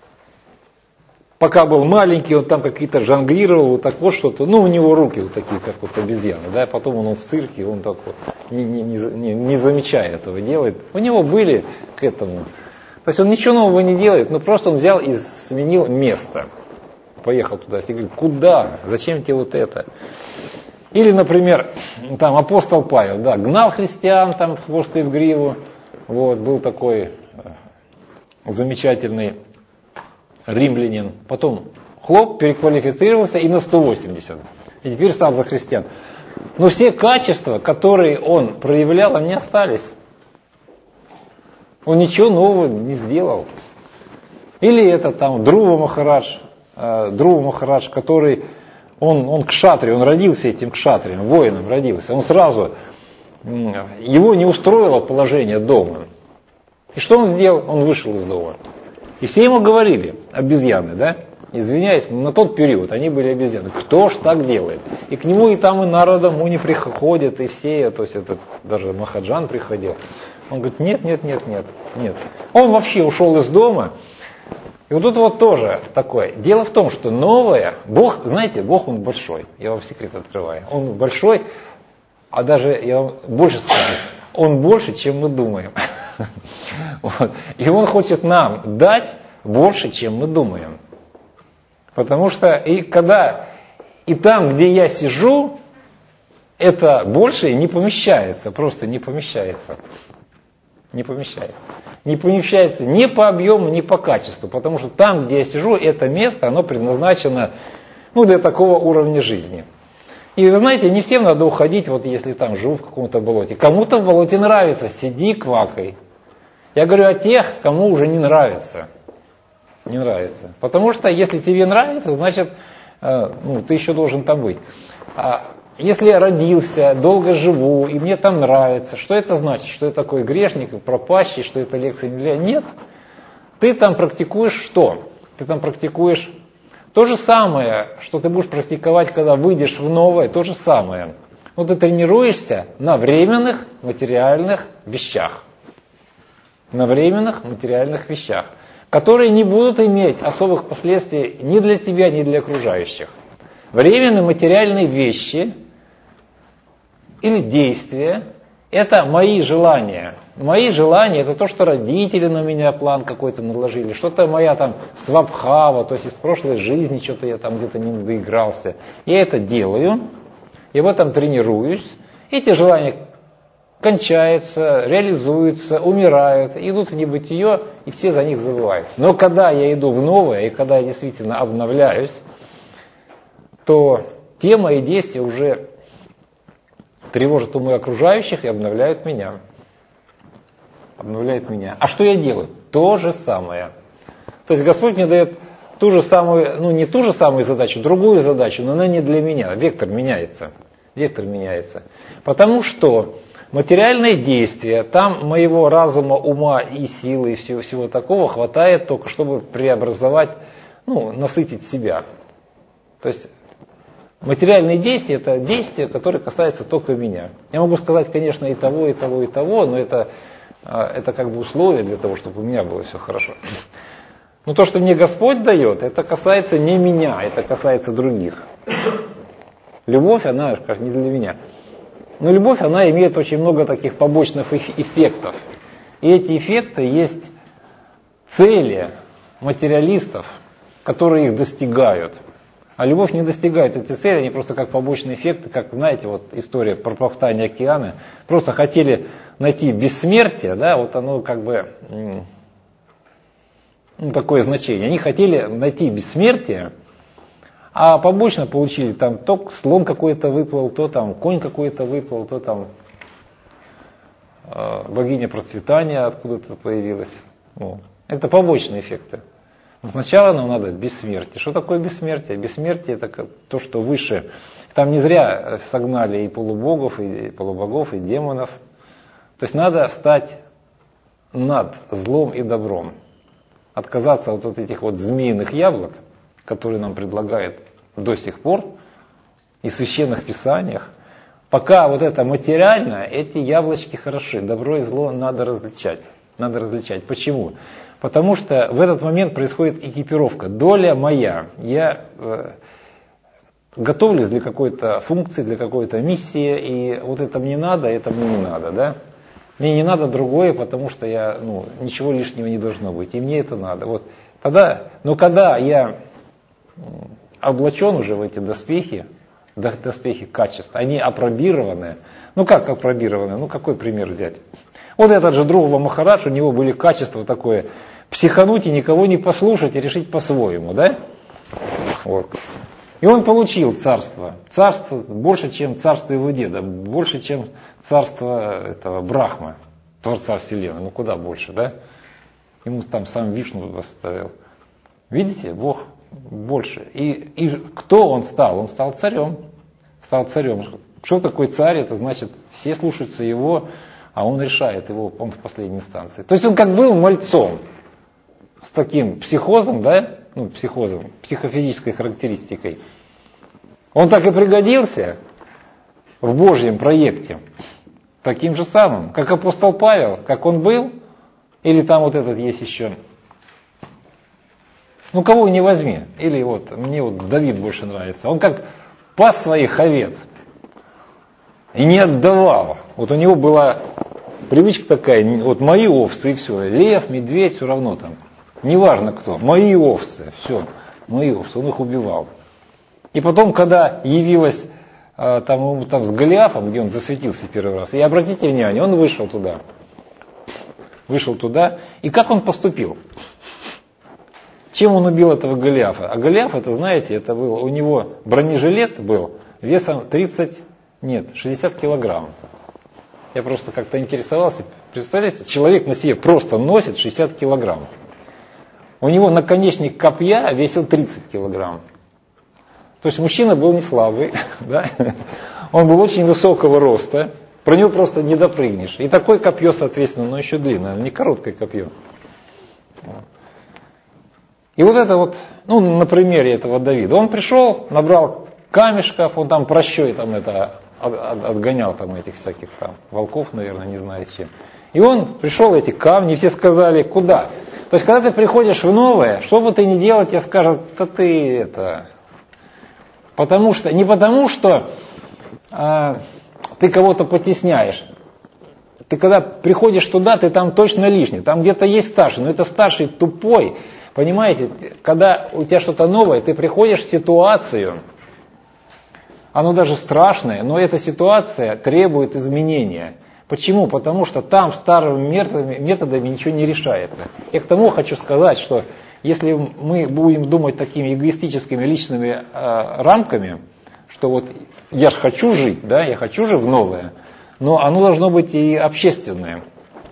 пока был маленький, он там какие-то жонглировал, вот так вот что-то, ну, у него руки вот такие, как вот обезьяны, да, потом он в цирке, он так вот, не, не, не, не замечая этого, делает. У него были к этому. То есть он ничего нового не делает, но просто он взял и сменил место. Поехал туда, и говорит, куда? Зачем тебе вот это? Или, например, там апостол Павел, да, гнал христиан, там в хвост и в гриву, вот, был такой замечательный римлянин, потом хлоп, переквалифицировался и на сто восемьдесят, и теперь стал за христиан. Но все качества, которые он проявлял, они остались. Он ничего нового не сделал. Или это там Друва Махарадж, э, Друва Махарадж, который, он, он кшатри, он родился этим кшатрием, воином родился. Он сразу, его не устроило положение дома. И что он сделал? Он вышел из дома. И все ему говорили, обезьяны, да? Извиняюсь, но на тот период они были обезьяны. Кто ж так делает? И к нему и там и Нарада Муни приходят, и все, то есть это даже Махаджан приходил. Он говорит, нет, нет, нет, нет, нет. Он вообще ушел из дома, И вот тут вот тоже такое. Дело в том, что новое, Бог, знаете, Бог он большой, я вам секрет открываю. Он большой, а даже я вам больше скажу, он больше, чем мы думаем. Вот. И он хочет нам дать больше, чем мы думаем. Потому что и когда и там, где я сижу, это больше не помещается, просто не помещается. Не помещается. Не помещается ни по объему, ни по качеству. Потому что там, где я сижу, это место, оно предназначено ну, для такого уровня жизни. И вы знаете, не всем надо уходить, вот если там живу в каком-то болоте. Кому-то в болоте нравится, сиди, квакай. Я говорю о тех, кому уже не нравится. Не нравится. Потому что если тебе нравится, значит, э, ну, ты еще должен там быть. А если я родился, долго живу, и мне там нравится, что это значит? Что я такой грешник, пропащий, что это лекция не для... Нет. Ты там практикуешь что? Ты там практикуешь то же самое, что ты будешь практиковать, когда выйдешь в новое, то же самое. Но ты тренируешься на временных материальных вещах. На временных материальных вещах, которые не будут иметь особых последствий ни для тебя, ни для окружающих. Временные материальные вещи или действия – это мои желания. Мои желания – это то, что родители на меня план какой-то наложили, что-то моя там свабхава, то есть из прошлой жизни что-то я там где-то не доигрался. Я это делаю, я в этом тренируюсь. Эти желания кончаются, реализуются, умирают, идут в небытие, и все за них забывают. Но когда я иду в новое, и когда я действительно обновляюсь, то те мои действия уже тревожат умы окружающих и обновляют меня. Обновляют меня. А что я делаю? То же самое. То есть Господь мне дает ту же самую, ну не ту же самую задачу, другую задачу, но она не для меня. Вектор меняется. Вектор меняется. Потому что материальные действия, там моего разума, ума и силы и всего, всего такого хватает только, чтобы преобразовать, ну, насытить себя. То есть материальные действия – это действия, которые касаются только меня. Я могу сказать, конечно, и того, и того, и того, но это, это как бы условие для того, чтобы у меня было все хорошо. Но то, что мне Господь дает, это касается не меня, это касается других. Любовь, она, как не для меня. Но любовь, она имеет очень много таких побочных эффектов. И эти эффекты есть цели материалистов, которые их достигают. А любовь не достигает эти цели, они просто как побочные эффекты, как, знаете, вот история про Проптания океана. Просто хотели найти бессмертие, да, вот оно как бы, ну, такое значение. Они хотели найти бессмертие, а побочно получили там то слон какой-то выплыл, то там конь какой-то выплыл, то там э, богиня процветания откуда-то появилась. Ну, это побочные эффекты. Но сначала нам надо бессмертие. Что такое бессмертие? Бессмертие – это то, что выше. Там не зря согнали и полубогов, и полубогов, и демонов. То есть надо стать над злом и добром. Отказаться от вот этих вот змеиных яблок, которые нам предлагают до сих пор и в священных писаниях. Пока вот это материально, эти яблочки хороши. Добро и зло надо различать. Надо различать. Почему? Потому что в этот момент происходит экипировка. Доля моя. Я э, готовлюсь для какой-то функции, для какой-то миссии, и вот это мне надо, это мне не надо, да? Мне не надо другое, потому что я, ну, ничего лишнего не должно быть, и мне это надо. Вот тогда, но когда я облачен уже в эти доспехи, доспехи качеств, они апробированы. Ну как апробированы? Ну какой пример взять? Вот этот же Друва Махарадж, у него были качества такое, психануть и никого не послушать и решить по-своему, да? Вот. И он получил царство. Царство больше, чем царство его деда, больше, чем царство этого Брахма, Творца Вселенной. Ну куда больше, да? Ему там сам Вишну поставил. Видите, Бог больше. И, и кто он стал? Он стал царем. Стал царем. Что такое царь? Это значит, все слушаются его, а он решает его, он в последней инстанции. То есть он как был мальцом с таким психозом, да? Ну, психозом, психофизической характеристикой. Он так и пригодился в Божьем проекте. Таким же самым, как апостол Павел, как он был, или там вот этот есть еще Ну, кого не возьми. Или вот, мне вот Давид больше нравится. Он как пас своих овец. И не отдавал. Вот у него была привычка такая, вот мои овцы и все. Лев, медведь, все равно там. Неважно кто. Мои овцы, все. Мои овцы. Он их убивал. И потом, когда явилась там, там с Голиафом, где он засветился первый раз, и обратите внимание, он вышел туда. Вышел туда. И как он поступил? Чем он убил этого Голиафа? А Голиаф, это знаете, это был, у него бронежилет был весом тридцать, нет, шестьдесят килограмм. Я просто как-то интересовался. Представляете, человек на себе просто носит шестьдесят килограмм. У него наконечник копья весил тридцать килограмм. То есть мужчина был не слабый, да? Он был очень высокого роста, про него просто не допрыгнешь. И такое копье, соответственно, но еще длинное, не короткое копье. И вот это вот, ну, на примере этого Давида. Он пришел, набрал камешков, он там прощой там это отгонял там этих всяких там волков, наверное, не знаю с чем. И он пришел, эти камни, все сказали, куда? То есть, когда ты приходишь в новое, что бы ты ни делал, тебе скажут, да ты это... Потому что, не потому что а, ты кого-то потесняешь. Ты когда приходишь туда, ты там точно лишний. Там где-то есть старший, но это старший тупой. Понимаете, когда у тебя что-то новое, ты приходишь в ситуацию, оно даже страшное, но эта ситуация требует изменения. Почему? Потому что там старыми методами, методами ничего не решается. Я к тому хочу сказать, что если мы будем думать такими эгоистическими личными э, рамками, что вот я же хочу жить, да, я хочу же в новое, но оно должно быть и общественное.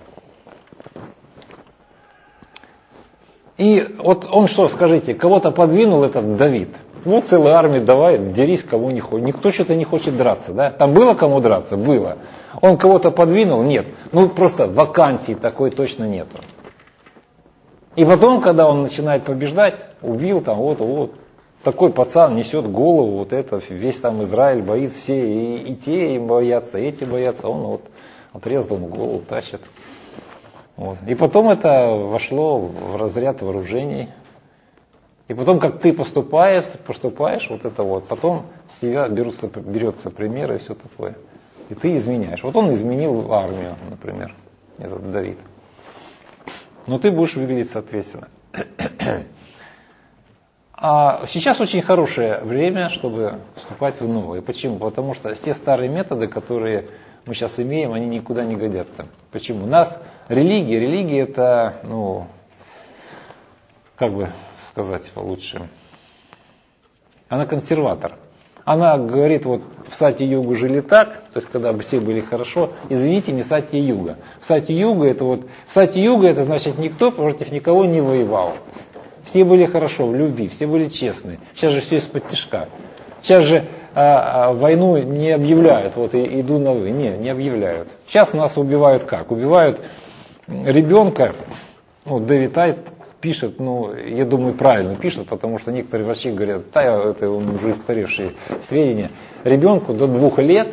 И вот он что, скажите, кого-то подвинул этот Давид? Ну, целая армия, давай, дерись, кого не хочет. Никто что-то не хочет драться, да? Там было кому драться? Было. Он кого-то подвинул? Нет. Ну, просто вакансии такой точно нету. И потом, когда он начинает побеждать, убил там, вот, вот, такой пацан несет голову, вот это, весь там Израиль боится, все, и, и те им боятся, и эти боятся, он вот отрезал ему голову, тащит. Вот. И потом это вошло в разряд вооружений. И потом, как ты поступаешь, поступаешь, вот это вот, потом с себя берутся, берется пример и все такое. И ты изменяешь. Вот он изменил армию, например, этот Давид. Но ты будешь выглядеть соответственно. А сейчас очень хорошее время, чтобы вступать в новое. Почему? Потому что все старые методы, которые мы сейчас имеем, они никуда не годятся. Почему? У нас религия, религия это, ну, как бы сказать получше, она консерватор. Она говорит, вот в Сати-югу жили так, то есть когда все были хорошо, извините, не Сати-юга. В Сати-юга это вот, в Сати-юга это значит никто против никого не воевал. Все были хорошо, в любви, все были честные. Сейчас же все из-под тишка. Сейчас же а, а, войну не объявляют, вот и, иду на вы. Не, не объявляют. Сейчас нас убивают как? Убивают ребенка, ну, Дэвид Айт пишет, ну, я думаю, правильно пишет, потому что некоторые врачи говорят, да, это уже устаревшие сведения. Ребенку до двух лет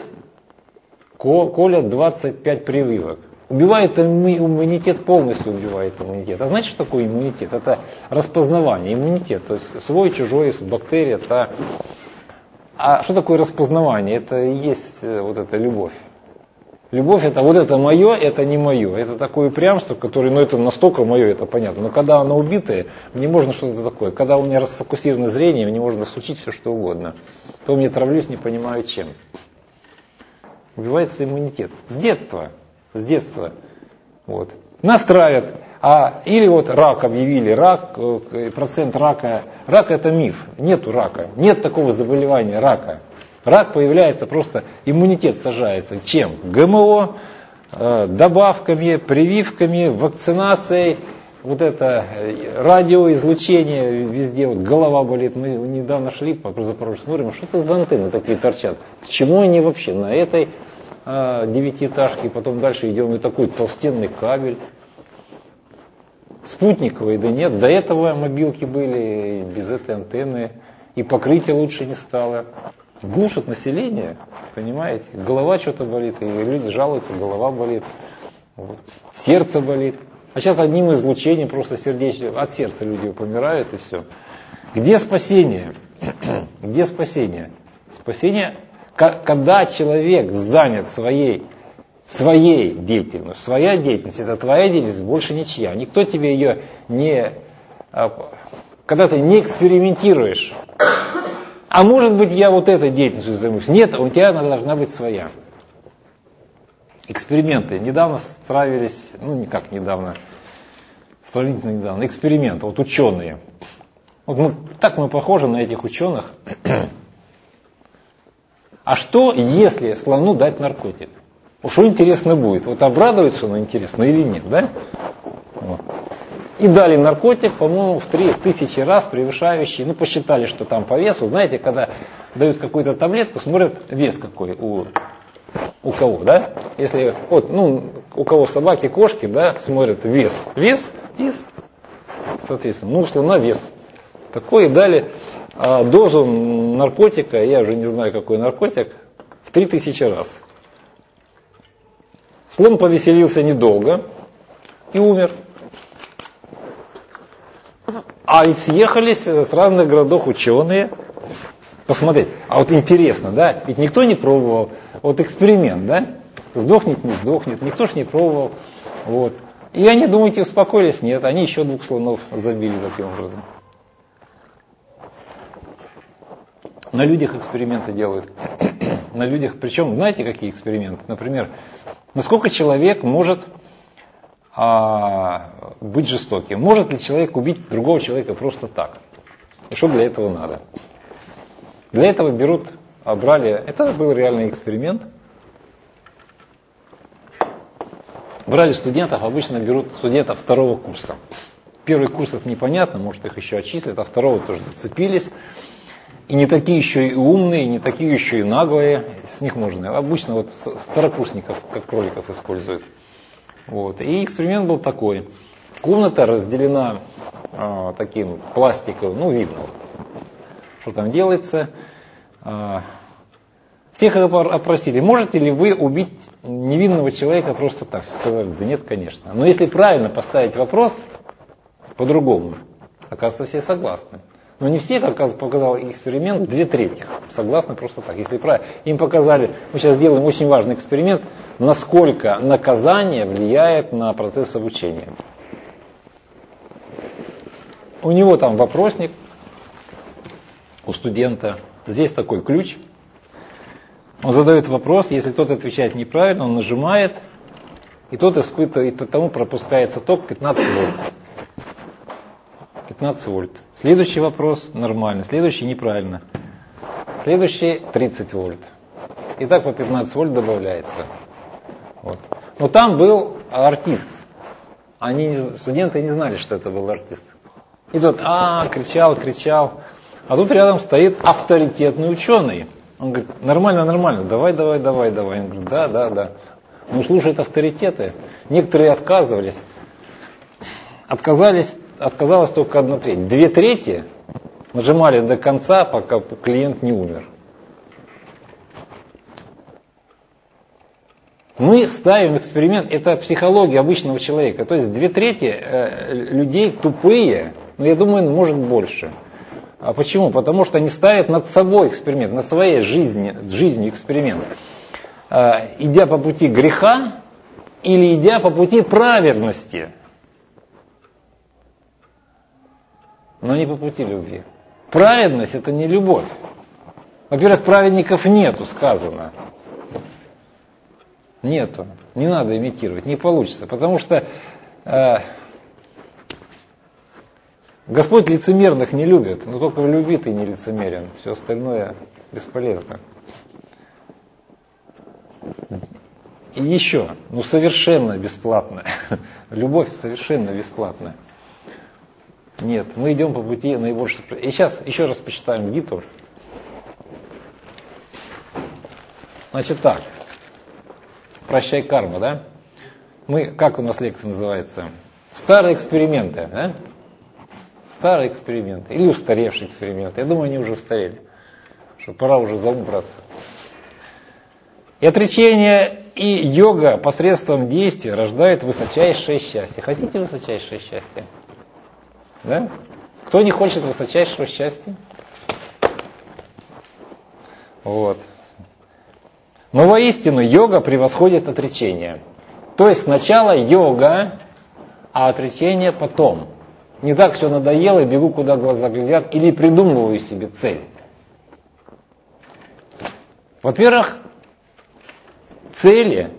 колят двадцать пять прививок. Убивает иммунитет, полностью убивает иммунитет. А знаете, что такое иммунитет? Это распознавание, иммунитет, то есть свой, чужой, бактерия. Это... А что такое распознавание? Это и есть вот эта любовь. Любовь это вот это мое, это не мое. Это такое упрямство, которое, ну это настолько мое, это понятно. Но когда оно убитое, мне можно что-то такое. Когда у меня расфокусировано зрение, мне можно сучить все что угодно. То мне травлюсь, не понимаю чем. Убивается иммунитет. С детства. С детства. Вот. Нас травят. А, или вот рак объявили. Рак, процент рака. Рак это миф. Нету рака. Нет такого заболевания рака. Рак появляется просто, иммунитет сажается. Чем? ГМО, э, добавками, прививками, вакцинацией. Вот это радиоизлучение везде. Вот голова болит. Мы недавно шли по Запорожью, смотрим, что это за антенны такие торчат. К чему они вообще на этой девятиэтажки, потом дальше идем, и такой толстенный кабель. Спутниковый, да нет, до этого мобилки были, и без этой антенны, и покрытие лучше не стало. Глушат население, понимаете, голова что-то болит, и люди жалуются, голова болит, вот. Сердце болит. А сейчас одним излучением просто сердечного, от сердца люди помирают и все. Где спасение? Где спасение? Спасение, когда человек занят своей, своей деятельностью. Своя деятельность, это твоя деятельность, больше ничья. Никто тебе ее не... Когда ты не экспериментируешь. А может быть, я вот этой деятельностью займусь. Нет, у тебя она должна быть своя. Эксперименты. Недавно стравились, ну никак недавно, сравнительно недавно, эксперименты, вот ученые. Вот мы, так мы похожи на этих ученых. А что, если слону дать наркотик? Уж что интересно будет? Вот обрадуется он интересно или нет, да? Вот. И дали наркотик, по-моему, в три тысячи раз превышающий, ну посчитали, что там по весу. Знаете, когда дают какую-то таблетку, смотрят вес какой у, у кого, да? Если, вот, ну, у кого собаки, кошки, да, смотрят вес, вес, вес, соответственно, ну, слона вес. Такой, и дали а, дозу наркотика, я уже не знаю, какой наркотик, в три тысячи раз. Слон повеселился недолго и умер. А ведь съехались с разных городов ученые посмотреть. А вот интересно, да, ведь никто не пробовал. Вот эксперимент, да, сдохнет, не сдохнет, никто ж не пробовал. Вот. И они, думаете, успокоились? Нет, они еще двух слонов забили таким образом. На людях эксперименты делают. На людях, причем, знаете, какие эксперименты? Например, насколько человек может а, быть жестоким? Может ли человек убить другого человека просто так? И что для этого надо? Для этого берут, брали, это был реальный эксперимент. Брали студентов, обычно берут студентов второго курса. Первый курс это непонятно, может их еще отчислят, а второго тоже зацепились. И не такие еще и умные, и не такие еще и наглые, с них можно. Обычно вот старокурсников, как кроликов, используют. Вот. И эксперимент был такой. Комната разделена э, таким пластиковым, ну видно, вот, что там делается. Э, всех опросили, можете ли вы убить невинного человека просто так? Сказали, да нет, конечно. Но если правильно поставить вопрос, по-другому, оказывается, все согласны. Но не все, как показал эксперимент, две трети согласны просто так. Если правильно, им показали, мы сейчас делаем очень важный эксперимент, насколько наказание влияет на процесс обучения. У него там вопросник, у студента, здесь такой ключ. Он задает вопрос, если тот отвечает неправильно, он нажимает, и тот испытывает, и потому пропускается ток пятнадцать вольт. пятнадцать вольт. Следующий вопрос нормально, следующий неправильно. Следующий тридцать вольт. И так по пятнадцать вольт добавляется. Вот. Но там был артист. Они, студенты не знали, что это был артист. И тот, а, кричал, кричал. А тут рядом стоит авторитетный ученый. Он говорит, нормально, нормально, давай, давай, давай, давай. Он говорит, да, да, да. Он слушает авторитеты. Некоторые отказывались. Отказались, отказалась только одна треть. Две трети нажимали до конца, пока клиент не умер. Мы ставим эксперимент, это психология обычного человека. То есть две трети э, людей тупые, но я думаю, может больше. А почему? Потому что они ставят над собой эксперимент, над своей жизни, жизнью эксперимент. Э, идя по пути греха или идя по пути праведности. Но не по пути любви. Праведность это не любовь. Во-первых, праведников нету, сказано. Нету. Не надо имитировать, не получится. Потому что э, Господь лицемерных не любит, но только в любви ты не лицемерен. Все остальное бесполезно. И еще, ну совершенно бесплатно. Любовь совершенно бесплатная. Нет, мы идем по пути наибольшего. И сейчас еще раз почитаем Гиту. Значит так. Прощай карма, да? Мы, как у нас лекция называется? Старые эксперименты, да? Старые эксперименты. Или устаревшие эксперименты. Я думаю, они уже устарели. Что пора уже за ум браться. И отречение и йога посредством действия рождает высочайшее счастье. Хотите высочайшее счастье? Да? Кто не хочет высочайшего счастья? Вот. Но воистину йога превосходит отречение. То есть сначала йога, а отречение потом. Не так все надоело и бегу, куда глаза глядят, или придумываю себе цель. Во-первых, цели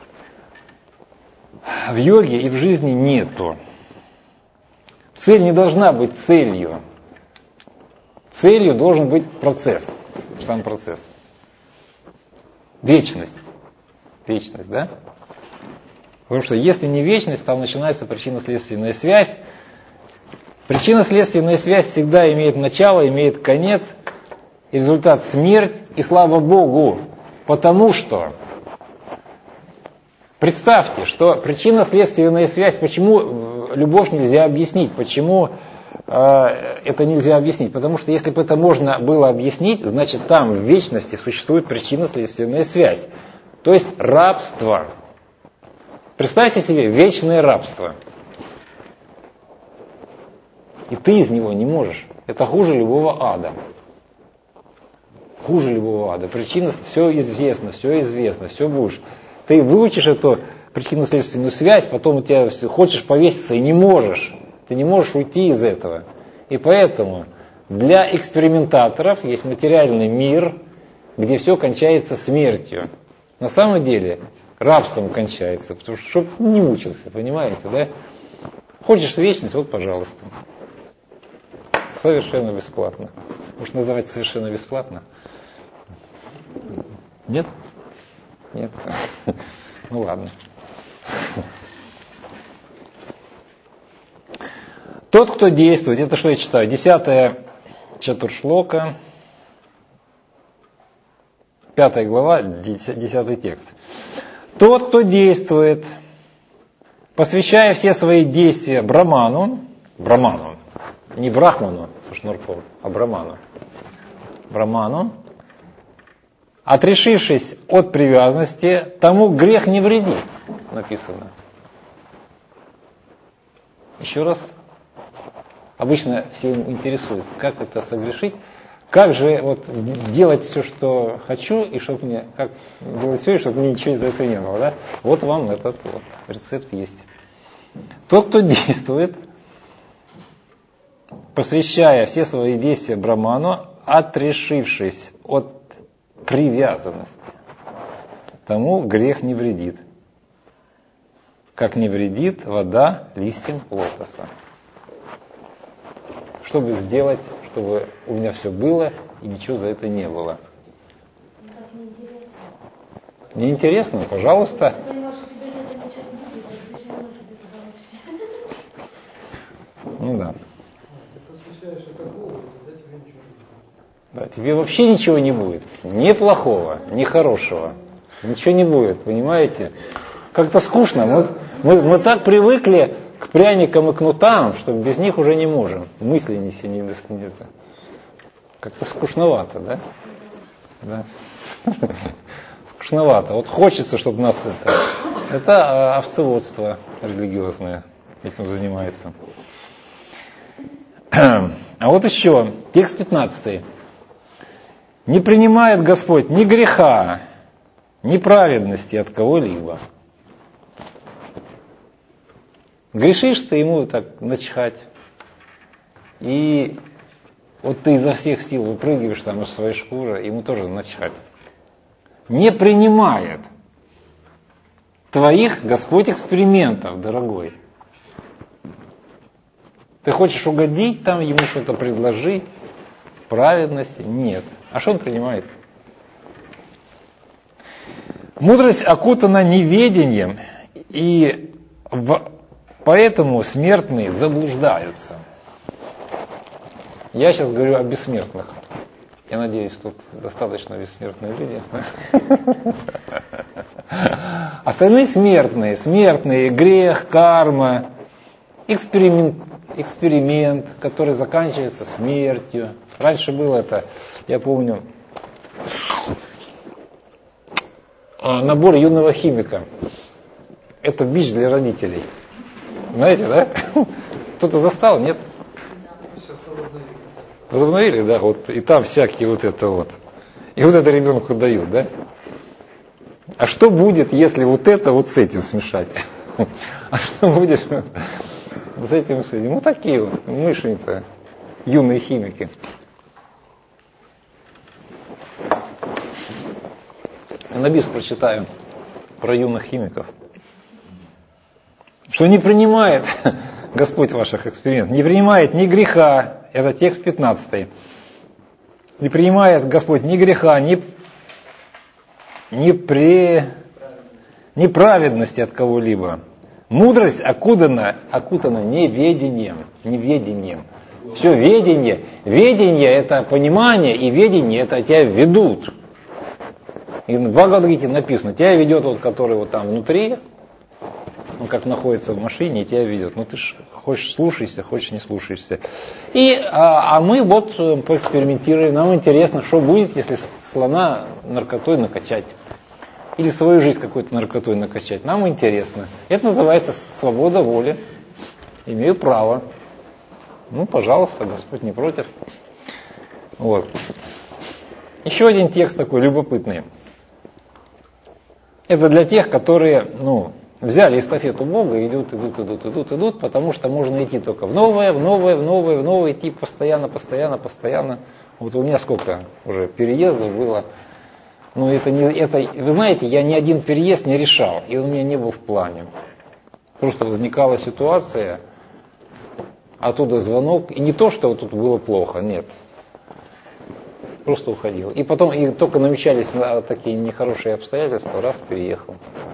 в йоге и в жизни нету. Цель не должна быть целью. Целью должен быть процесс, сам процесс. Вечность. Вечность, да? Потому что если не вечность, там начинается причинно-следственная связь. Причинно-следственная связь всегда имеет начало, имеет конец. И результат смерть, и слава Богу. Потому что, представьте, что причинно-следственная связь, почему любовь нельзя объяснить, почему э, это нельзя объяснить? Потому что если бы это можно было объяснить, значит там в вечности существует причинно-следственная связь. То есть рабство. Представьте себе вечное рабство. И ты из него не можешь. Это хуже любого ада. Хуже любого ада. Причина, все известно, все известно, все будешь. Ты выучишь эту причинно-следственную связь, потом у тебя хочешь повеситься и не можешь. Ты не можешь уйти из этого. И поэтому для экспериментаторов есть материальный мир, где все кончается смертью. На самом деле рабством кончается, потому что чтобы не мучился, понимаете, да? Хочешь вечность, вот пожалуйста. Совершенно бесплатно. Может называть совершенно бесплатно? Нет? Нет? Ну ладно. Тот, кто действует, это что я читаю? Десятая чатуршлока, пятая глава, десятый текст. Тот, кто действует, посвящая все свои действия Браману, Браману, не Брахману со шнурком, а Браману, Браману, отрешившись от привязанности, тому грех не вредит, написано. Еще раз. Обычно всем интересует, как это согрешить, как же вот делать все, что хочу, и чтобы мне, как делать все, и чтобы мне ничего из этого не было. Да? Вот вам этот вот рецепт есть. Тот, кто действует, посвящая все свои действия Браману, отрешившись от привязанности, тому грех не вредит. Как не вредит вода листьям лотоса. Чтобы сделать, чтобы у меня все было и ничего за это не было. Так неинтересно. Неинтересно? Пожалуйста. Ты понимаешь, что тебе за это ничего не будет, а зачем оно тебе тогда вообще? Ну да. Ты посвящаешь это Богу, тогда тебе ничего не будет. Да, тебе вообще ничего не будет. Ни плохого, ни хорошего. Ничего не будет, понимаете? Как-то скучно. Мы, мы, мы так привыкли к пряникам и кнутам, что без них уже не можем. Мысли не сильно не как-то скучновато, да? Да. Скучновато. Вот хочется, чтобы нас это... Это овцеводство религиозное этим занимается. А вот еще, текст пятнадцатый. Не принимает Господь ни греха, ни праведности от кого-либо. Грешишь ты, ему так начхать. И вот ты изо всех сил выпрыгиваешь там из своей шкуры, ему тоже начхать. Не принимает твоих Господь экспериментов, дорогой. Ты хочешь угодить там, ему что-то предложить, праведности? Нет. А что он принимает? Мудрость окутана неведением, и в... поэтому смертные заблуждаются. Я сейчас говорю о бессмертных. Я надеюсь, тут достаточно бессмертные люди. Остальные смертные. Смертные, грех, карма, эксперимент, эксперимент, который заканчивается смертью. Раньше было это, я помню, набор юного химика. Это бич для родителей. Знаете, да? Кто-то застал, нет? Сейчас возобновили. Возобновили, да, вот, и там всякие вот это вот. И вот это ребенку дают, да? А что будет, если вот это вот с этим смешать? А что будет с этим с этим? Ну, такие вот мыши-то, юные химики. Анабис прочитаю про юных химиков. Что не принимает Господь ваших экспериментов, не принимает ни греха, это текст пятнадцатый, не принимает Господь ни греха, ни, ни, при, ни праведности от кого-либо. Мудрость окутана, окутана неведением, неведением. Все ведение, ведение это понимание, и ведение это тебя ведут. И в Бхагавад-гите написано, тебя ведет вот, который вот там внутри, он как находится в машине, и тебя ведет. Ну ты ж хочешь слушаешься, хочешь не слушаешься. И, а, а мы вот поэкспериментируем, нам интересно, что будет, если слона наркотой накачать. Или свою жизнь какой-то наркотой накачать. Нам интересно. Это называется свобода воли. Имею право. Ну, пожалуйста, Господь не против. Вот. Еще один текст такой любопытный. Это для тех, которые, ну, взяли эстафету Бога и идут, идут, идут, идут, идут, потому что можно идти только в новое, в новое, в новое, в новое, идти постоянно, постоянно, постоянно. Вот у меня сколько уже переездов было. Но это не, это, вы знаете, я ни один переезд не решал, и он у меня не был в плане. Просто возникала ситуация, оттуда звонок, и не то, что вот тут было плохо, нет. Просто уходил. И потом, и только намечались такие нехорошие обстоятельства, раз, переехал.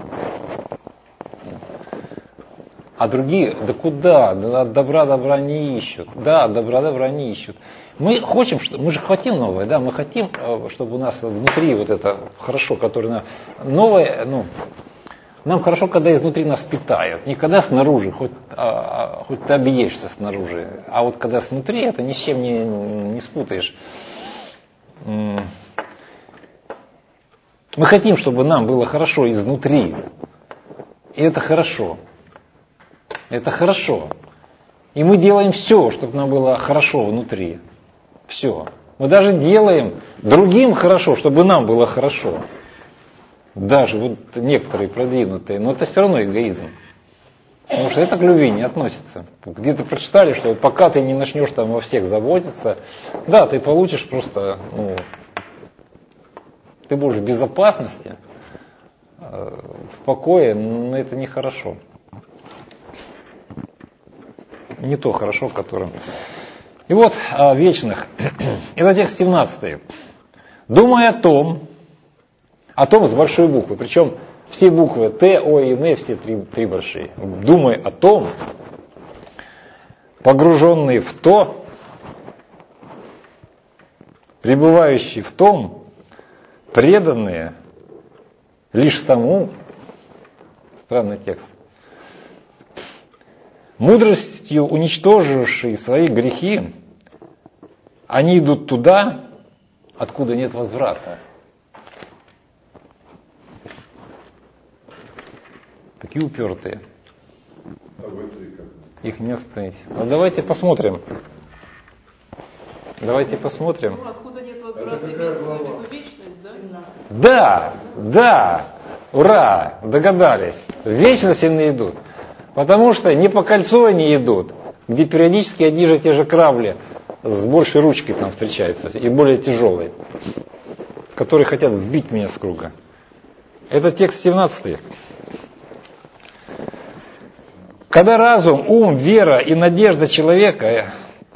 А другие, да куда, да добра добра не ищут. Да, добра добра не ищут. Мы хотим, мы же хотим новое, да, мы хотим, чтобы у нас внутри вот это хорошо, которое новое, ну, нам хорошо, когда изнутри нас питают, не когда снаружи, хоть, а, хоть ты объешься снаружи, а вот когда снутри, это ни с чем не, не спутаешь. Мы хотим, чтобы нам было хорошо изнутри, и это хорошо, это хорошо, и мы делаем все, чтобы нам было хорошо внутри. Все. Мы даже делаем другим хорошо, чтобы нам было хорошо. Даже вот некоторые продвинутые, но это все равно эгоизм. Потому что это к любви не относится. Где-то прочитали, что пока ты не начнешь там во всех заботиться, да, ты получишь просто, ну, ты будешь в безопасности, в покое, но это нехорошо. Не то хорошо, которым... И вот о вечных. Это текст семнадцатый. Думай о том, о том с большой буквы, причем все буквы Т, О и М, все три, три большие. Думай о том, погруженный в то, пребывающий в том, преданные лишь тому, странный текст, мудростью уничтожившие свои грехи, они идут туда, откуда нет возврата. Такие упертые. Их не остановить. Ну давайте посмотрим. Давайте посмотрим. Ну, откуда нет возврата, имеется вечность, да? Да, да, ура, догадались. В вечность они идут. Потому что не по кольцу они идут, где периодически одни же те же крабли с большей ручкой там встречаются и более тяжелые, которые хотят сбить меня с круга. Это текст семнадцатый. Когда разум, ум, вера и надежда человека...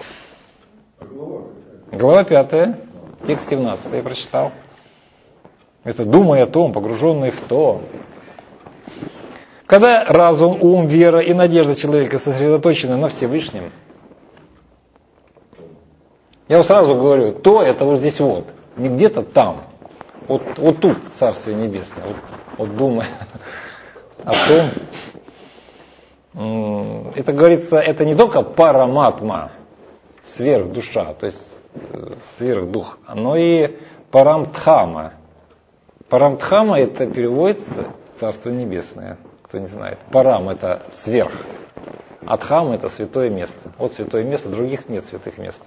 Глава пятая, текст семнадцатый я прочитал. Это думай о том, погруженный в то. Когда разум, ум, вера и надежда человека сосредоточены на Всевышнем, я вам сразу говорю, то это вот здесь вот, не где-то там, вот, вот тут Царствие Небесное, вот, вот думай о том. Это говорится, это не только параматма, сверхдуша, то есть сверхдух, но и парамдхама, Парамдхама это переводится Царство Небесное, кто не знает. Парам это сверх, а Дхам это святое место. Вот святое место, других нет святых мест.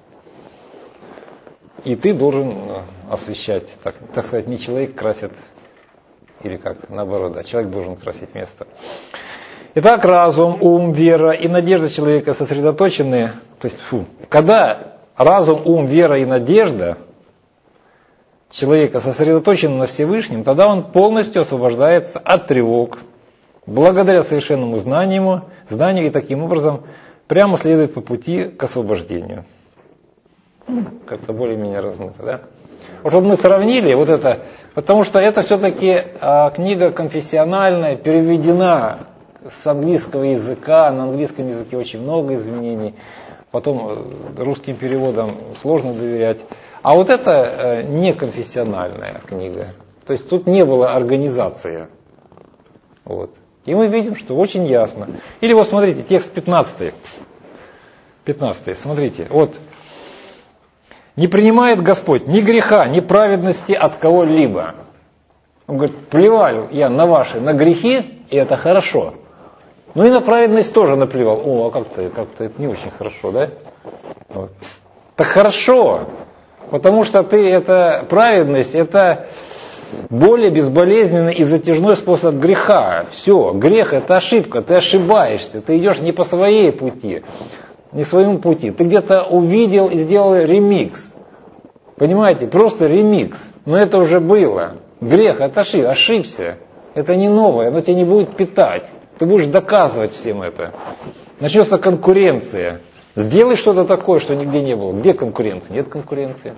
И ты должен освещать, так, так сказать, не человек красит, или как, наоборот, да, человек должен красить место. Итак, разум, ум, вера и надежда человека сосредоточены, то есть, фу, когда разум, ум, вера и надежда человека сосредоточены на Всевышнем, тогда он полностью освобождается от тревог, благодаря совершенному знанию, знанию и таким образом прямо следует по пути к освобождению. Как-то более-менее размыто, да? Вот чтобы мы сравнили вот это, потому что это все-таки а, книга конфессиональная, переведена с английского языка, на английском языке очень много изменений, потом русским переводам сложно доверять. А вот это э, не конфессиональная книга, то есть тут не было организации. Вот. И мы видим, что очень ясно. Или вот смотрите, текст пятнадцатый. пятнадцатый, смотрите, вот. Не принимает Господь ни греха, ни праведности от кого-либо. Он говорит, плевал я на ваши, на грехи, и это хорошо. Ну и на праведность тоже наплевал. О, а как-то, как-то это не очень хорошо, да? Вот. Так хорошо, потому что ты, это праведность, это более безболезненный и затяжной способ греха. Все, грех это ошибка, ты ошибаешься, ты идешь не по своей пути. Не своему пути. Ты где-то увидел и сделал ремикс. Понимаете? Просто ремикс. Но это уже было. Грех, это ошиб, ошибся. Это не новое, оно тебя не будет питать. Ты будешь доказывать всем это. Начнется конкуренция. Сделай что-то такое, что нигде не было. Где конкуренция? Нет конкуренции.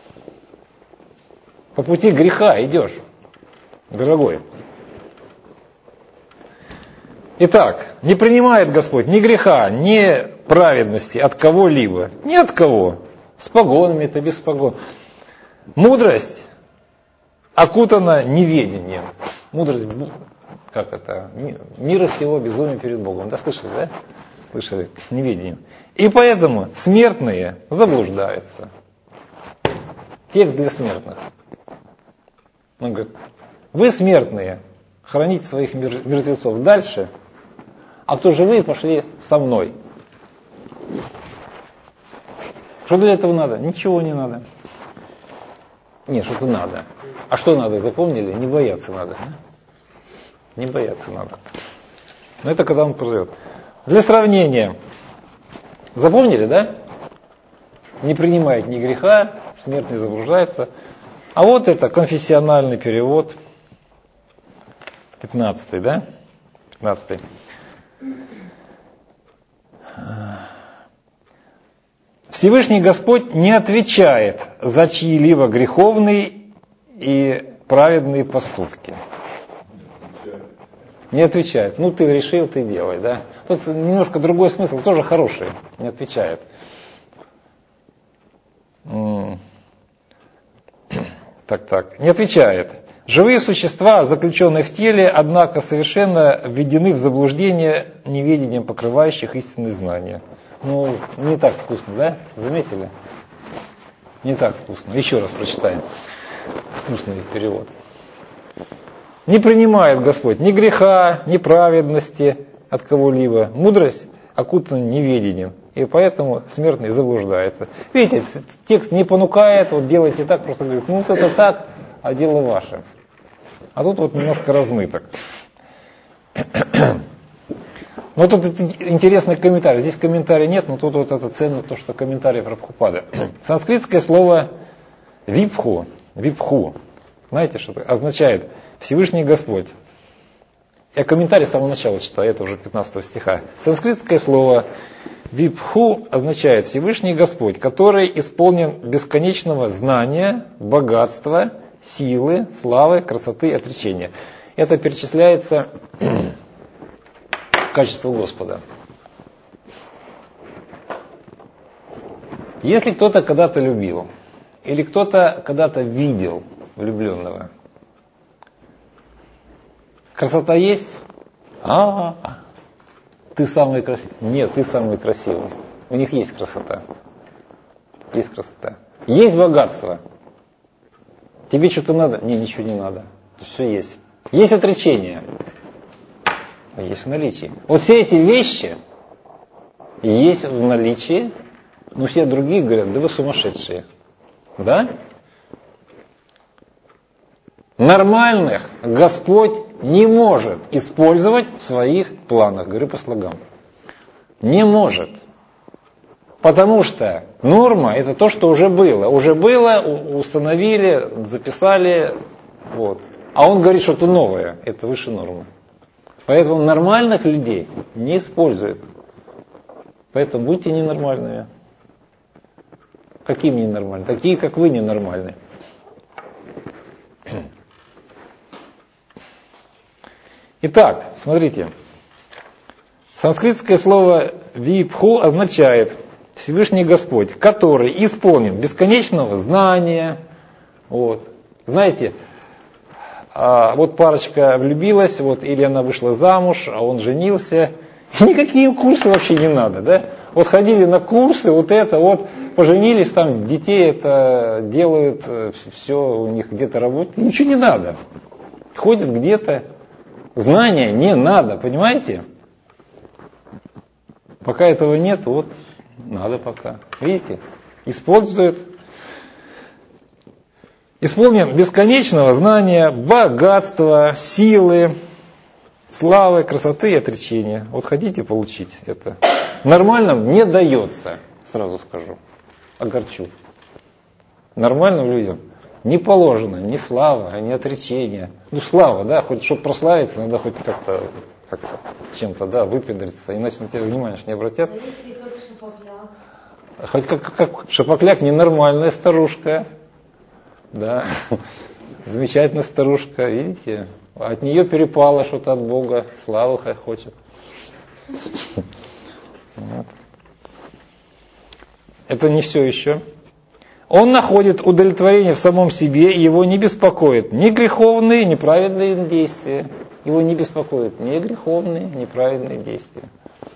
По пути греха идешь, дорогой. Итак, не принимает Господь ни греха, ни праведности от кого-либо. Ни от кого. С погонами это, без погон. Мудрость окутана неведением. Мудрость, как это, мира сего безумие перед Богом. Да, слышали, да? Слышали, неведением. И поэтому смертные заблуждаются. Текст для смертных. Он говорит, вы смертные, храните своих мертвецов дальше, а кто живые, пошли со мной. Что для этого надо? Ничего не надо. Нет, что-то надо. А что надо, запомнили? Не бояться надо. Не бояться надо. Но это когда он проживет. Для сравнения. Запомнили, да? Не принимает ни греха, смертный заблуждается. А вот это конфессиональный перевод. пятнадцатый, да? пятнадцатый. Всевышний Господь не отвечает за чьи-либо греховные и праведные поступки. Не отвечает. Ну, ты решил, ты делай, да? Тут немножко другой смысл, тоже хороший. Не отвечает. Так, так. Не отвечает. Живые существа, заключенные в теле, однако совершенно введены в заблуждение неведением покрывающих истинные знания. Ну, не так вкусно, да? Заметили? Не так вкусно. Еще раз прочитаем. Вкусный перевод. Не принимает Господь ни греха, ни праведности от кого-либо. Мудрость окутана неведением. И поэтому смертный заблуждается. Видите, текст не понукает, вот делайте так, просто говорит, ну вот это так, а дело ваше. А тут вот немножко размыток. Но тут интересный комментарий. Здесь комментария нет, но тут вот это ценно, то, что комментарий Прабхупады. Санскритское слово випху, випху, знаете, что это означает? Всевышний Господь. Я комментарий с самого начала читаю, это уже пятнадцатого стиха. Санскритское слово випху означает Всевышний Господь, который исполнен бесконечного знания, богатства, силы, славы, красоты и отречения. Это перечисляется качество Господа. Если кто-то когда-то любил, или кто-то когда-то видел влюбленного, красота есть? А, ты самый красивый. Нет, ты самый красивый. У них есть красота. Есть красота. Есть богатство. Тебе что-то надо? Не, ничего не надо. Все есть. Есть отречение. Есть в наличии. Вот все эти вещи есть в наличии, но все другие говорят, да вы сумасшедшие. Да? Нормальных Господь не может использовать в своих планах. Говорю по слогам. Не может. Потому что норма это то, что уже было. Уже было, установили, записали. Вот. А он говорит, что это новое. Это выше нормы. Поэтому нормальных людей не использует. Поэтому будьте ненормальными. Какими ненормальными? Такие, как вы, ненормальные. Итак, смотрите. Санскритское слово «випху» означает Всевышний Господь, который исполнен бесконечного знания. Вот. Знаете, а вот парочка влюбилась, вот, или она вышла замуж, а он женился. И никакие им курсы вообще не надо. Да? Вот ходили на курсы, вот это, вот поженились, там детей это делают, все у них где-то работает. Ничего не надо. Ходят где-то. Знания не надо, понимаете? Пока этого нет, вот надо пока. Видите? Используют. Исполнен бесконечного знания, богатства, силы, славы, красоты и отречения. Вот хотите получить это? Нормальным не дается, сразу скажу. Огорчу. Нормальным людям не положено ни слава, ни отречение. Ну, слава, да, хоть чтобы прославиться, надо хоть как-то, как-то чем-то, да, выпендриться, иначе на тебя внимание не обратят. А если как шапокляк? Хоть как, как шапокляк ненормальная старушка. Да, замечательная старушка, видите? От нее перепало что-то от Бога, славу хочет. Вот. Это не все еще. Он находит удовлетворение в самом себе, и его не беспокоит ни греховные, ни праведные действия. Его не беспокоит ни греховные, ни праведные действия.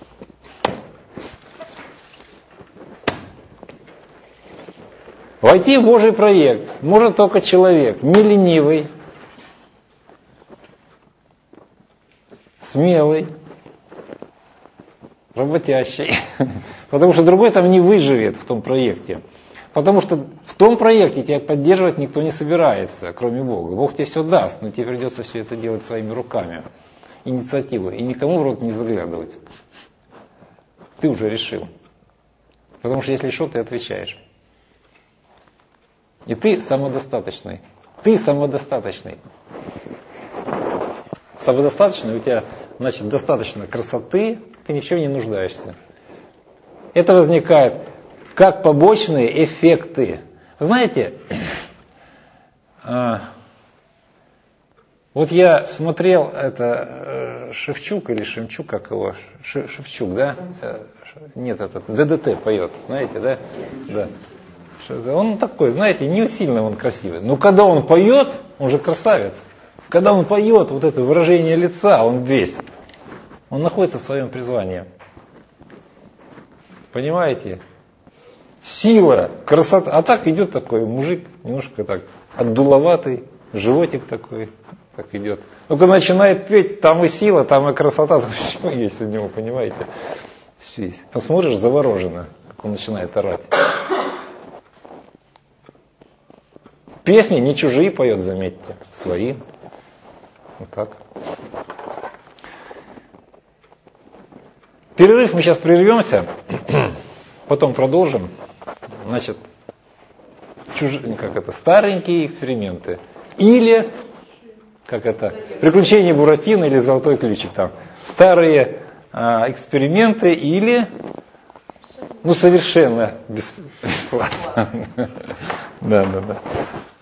Войти в Божий проект может только человек не ленивый, смелый, работящий. Потому что другой там не выживет в том проекте. Потому что в том проекте тебя поддерживать никто не собирается, кроме Бога. Бог тебе все даст, но тебе придется все это делать своими руками. Инициативу. И никому в рот не заглядывать. Ты уже решил. Потому что если что, ты отвечаешь. И ты самодостаточный. Ты самодостаточный. Самодостаточный, у тебя, значит, достаточно красоты, ты ни в чем не нуждаешься. Это возникает как побочные эффекты. Знаете, вот я смотрел, это Шевчук или Шемчук, как его, Шевчук, да? Нет, этот ДДТ поет, знаете, да? Да. Он такой, знаете, не сильно он красивый. Но когда он поет, он же красавец. Когда он поет, вот это выражение лица, он весь. Он находится в своем призвании. Понимаете? Сила, красота. А так идет такой мужик, немножко так отдуловатый, животик такой, так идет. Но когда начинает петь, там и сила, там и красота, там все есть у него, понимаете? Все есть. Там смотришь завороженно, как он начинает орать. Песни не чужие поет, заметьте, свои. Вот так. Перерыв мы сейчас прервемся, потом продолжим. Значит, чуж... как это, старенькие эксперименты. Или, как это, приключения Буратино или Золотой ключик там. Старые а, эксперименты или, ну, совершенно бесплатно. Да, да, да.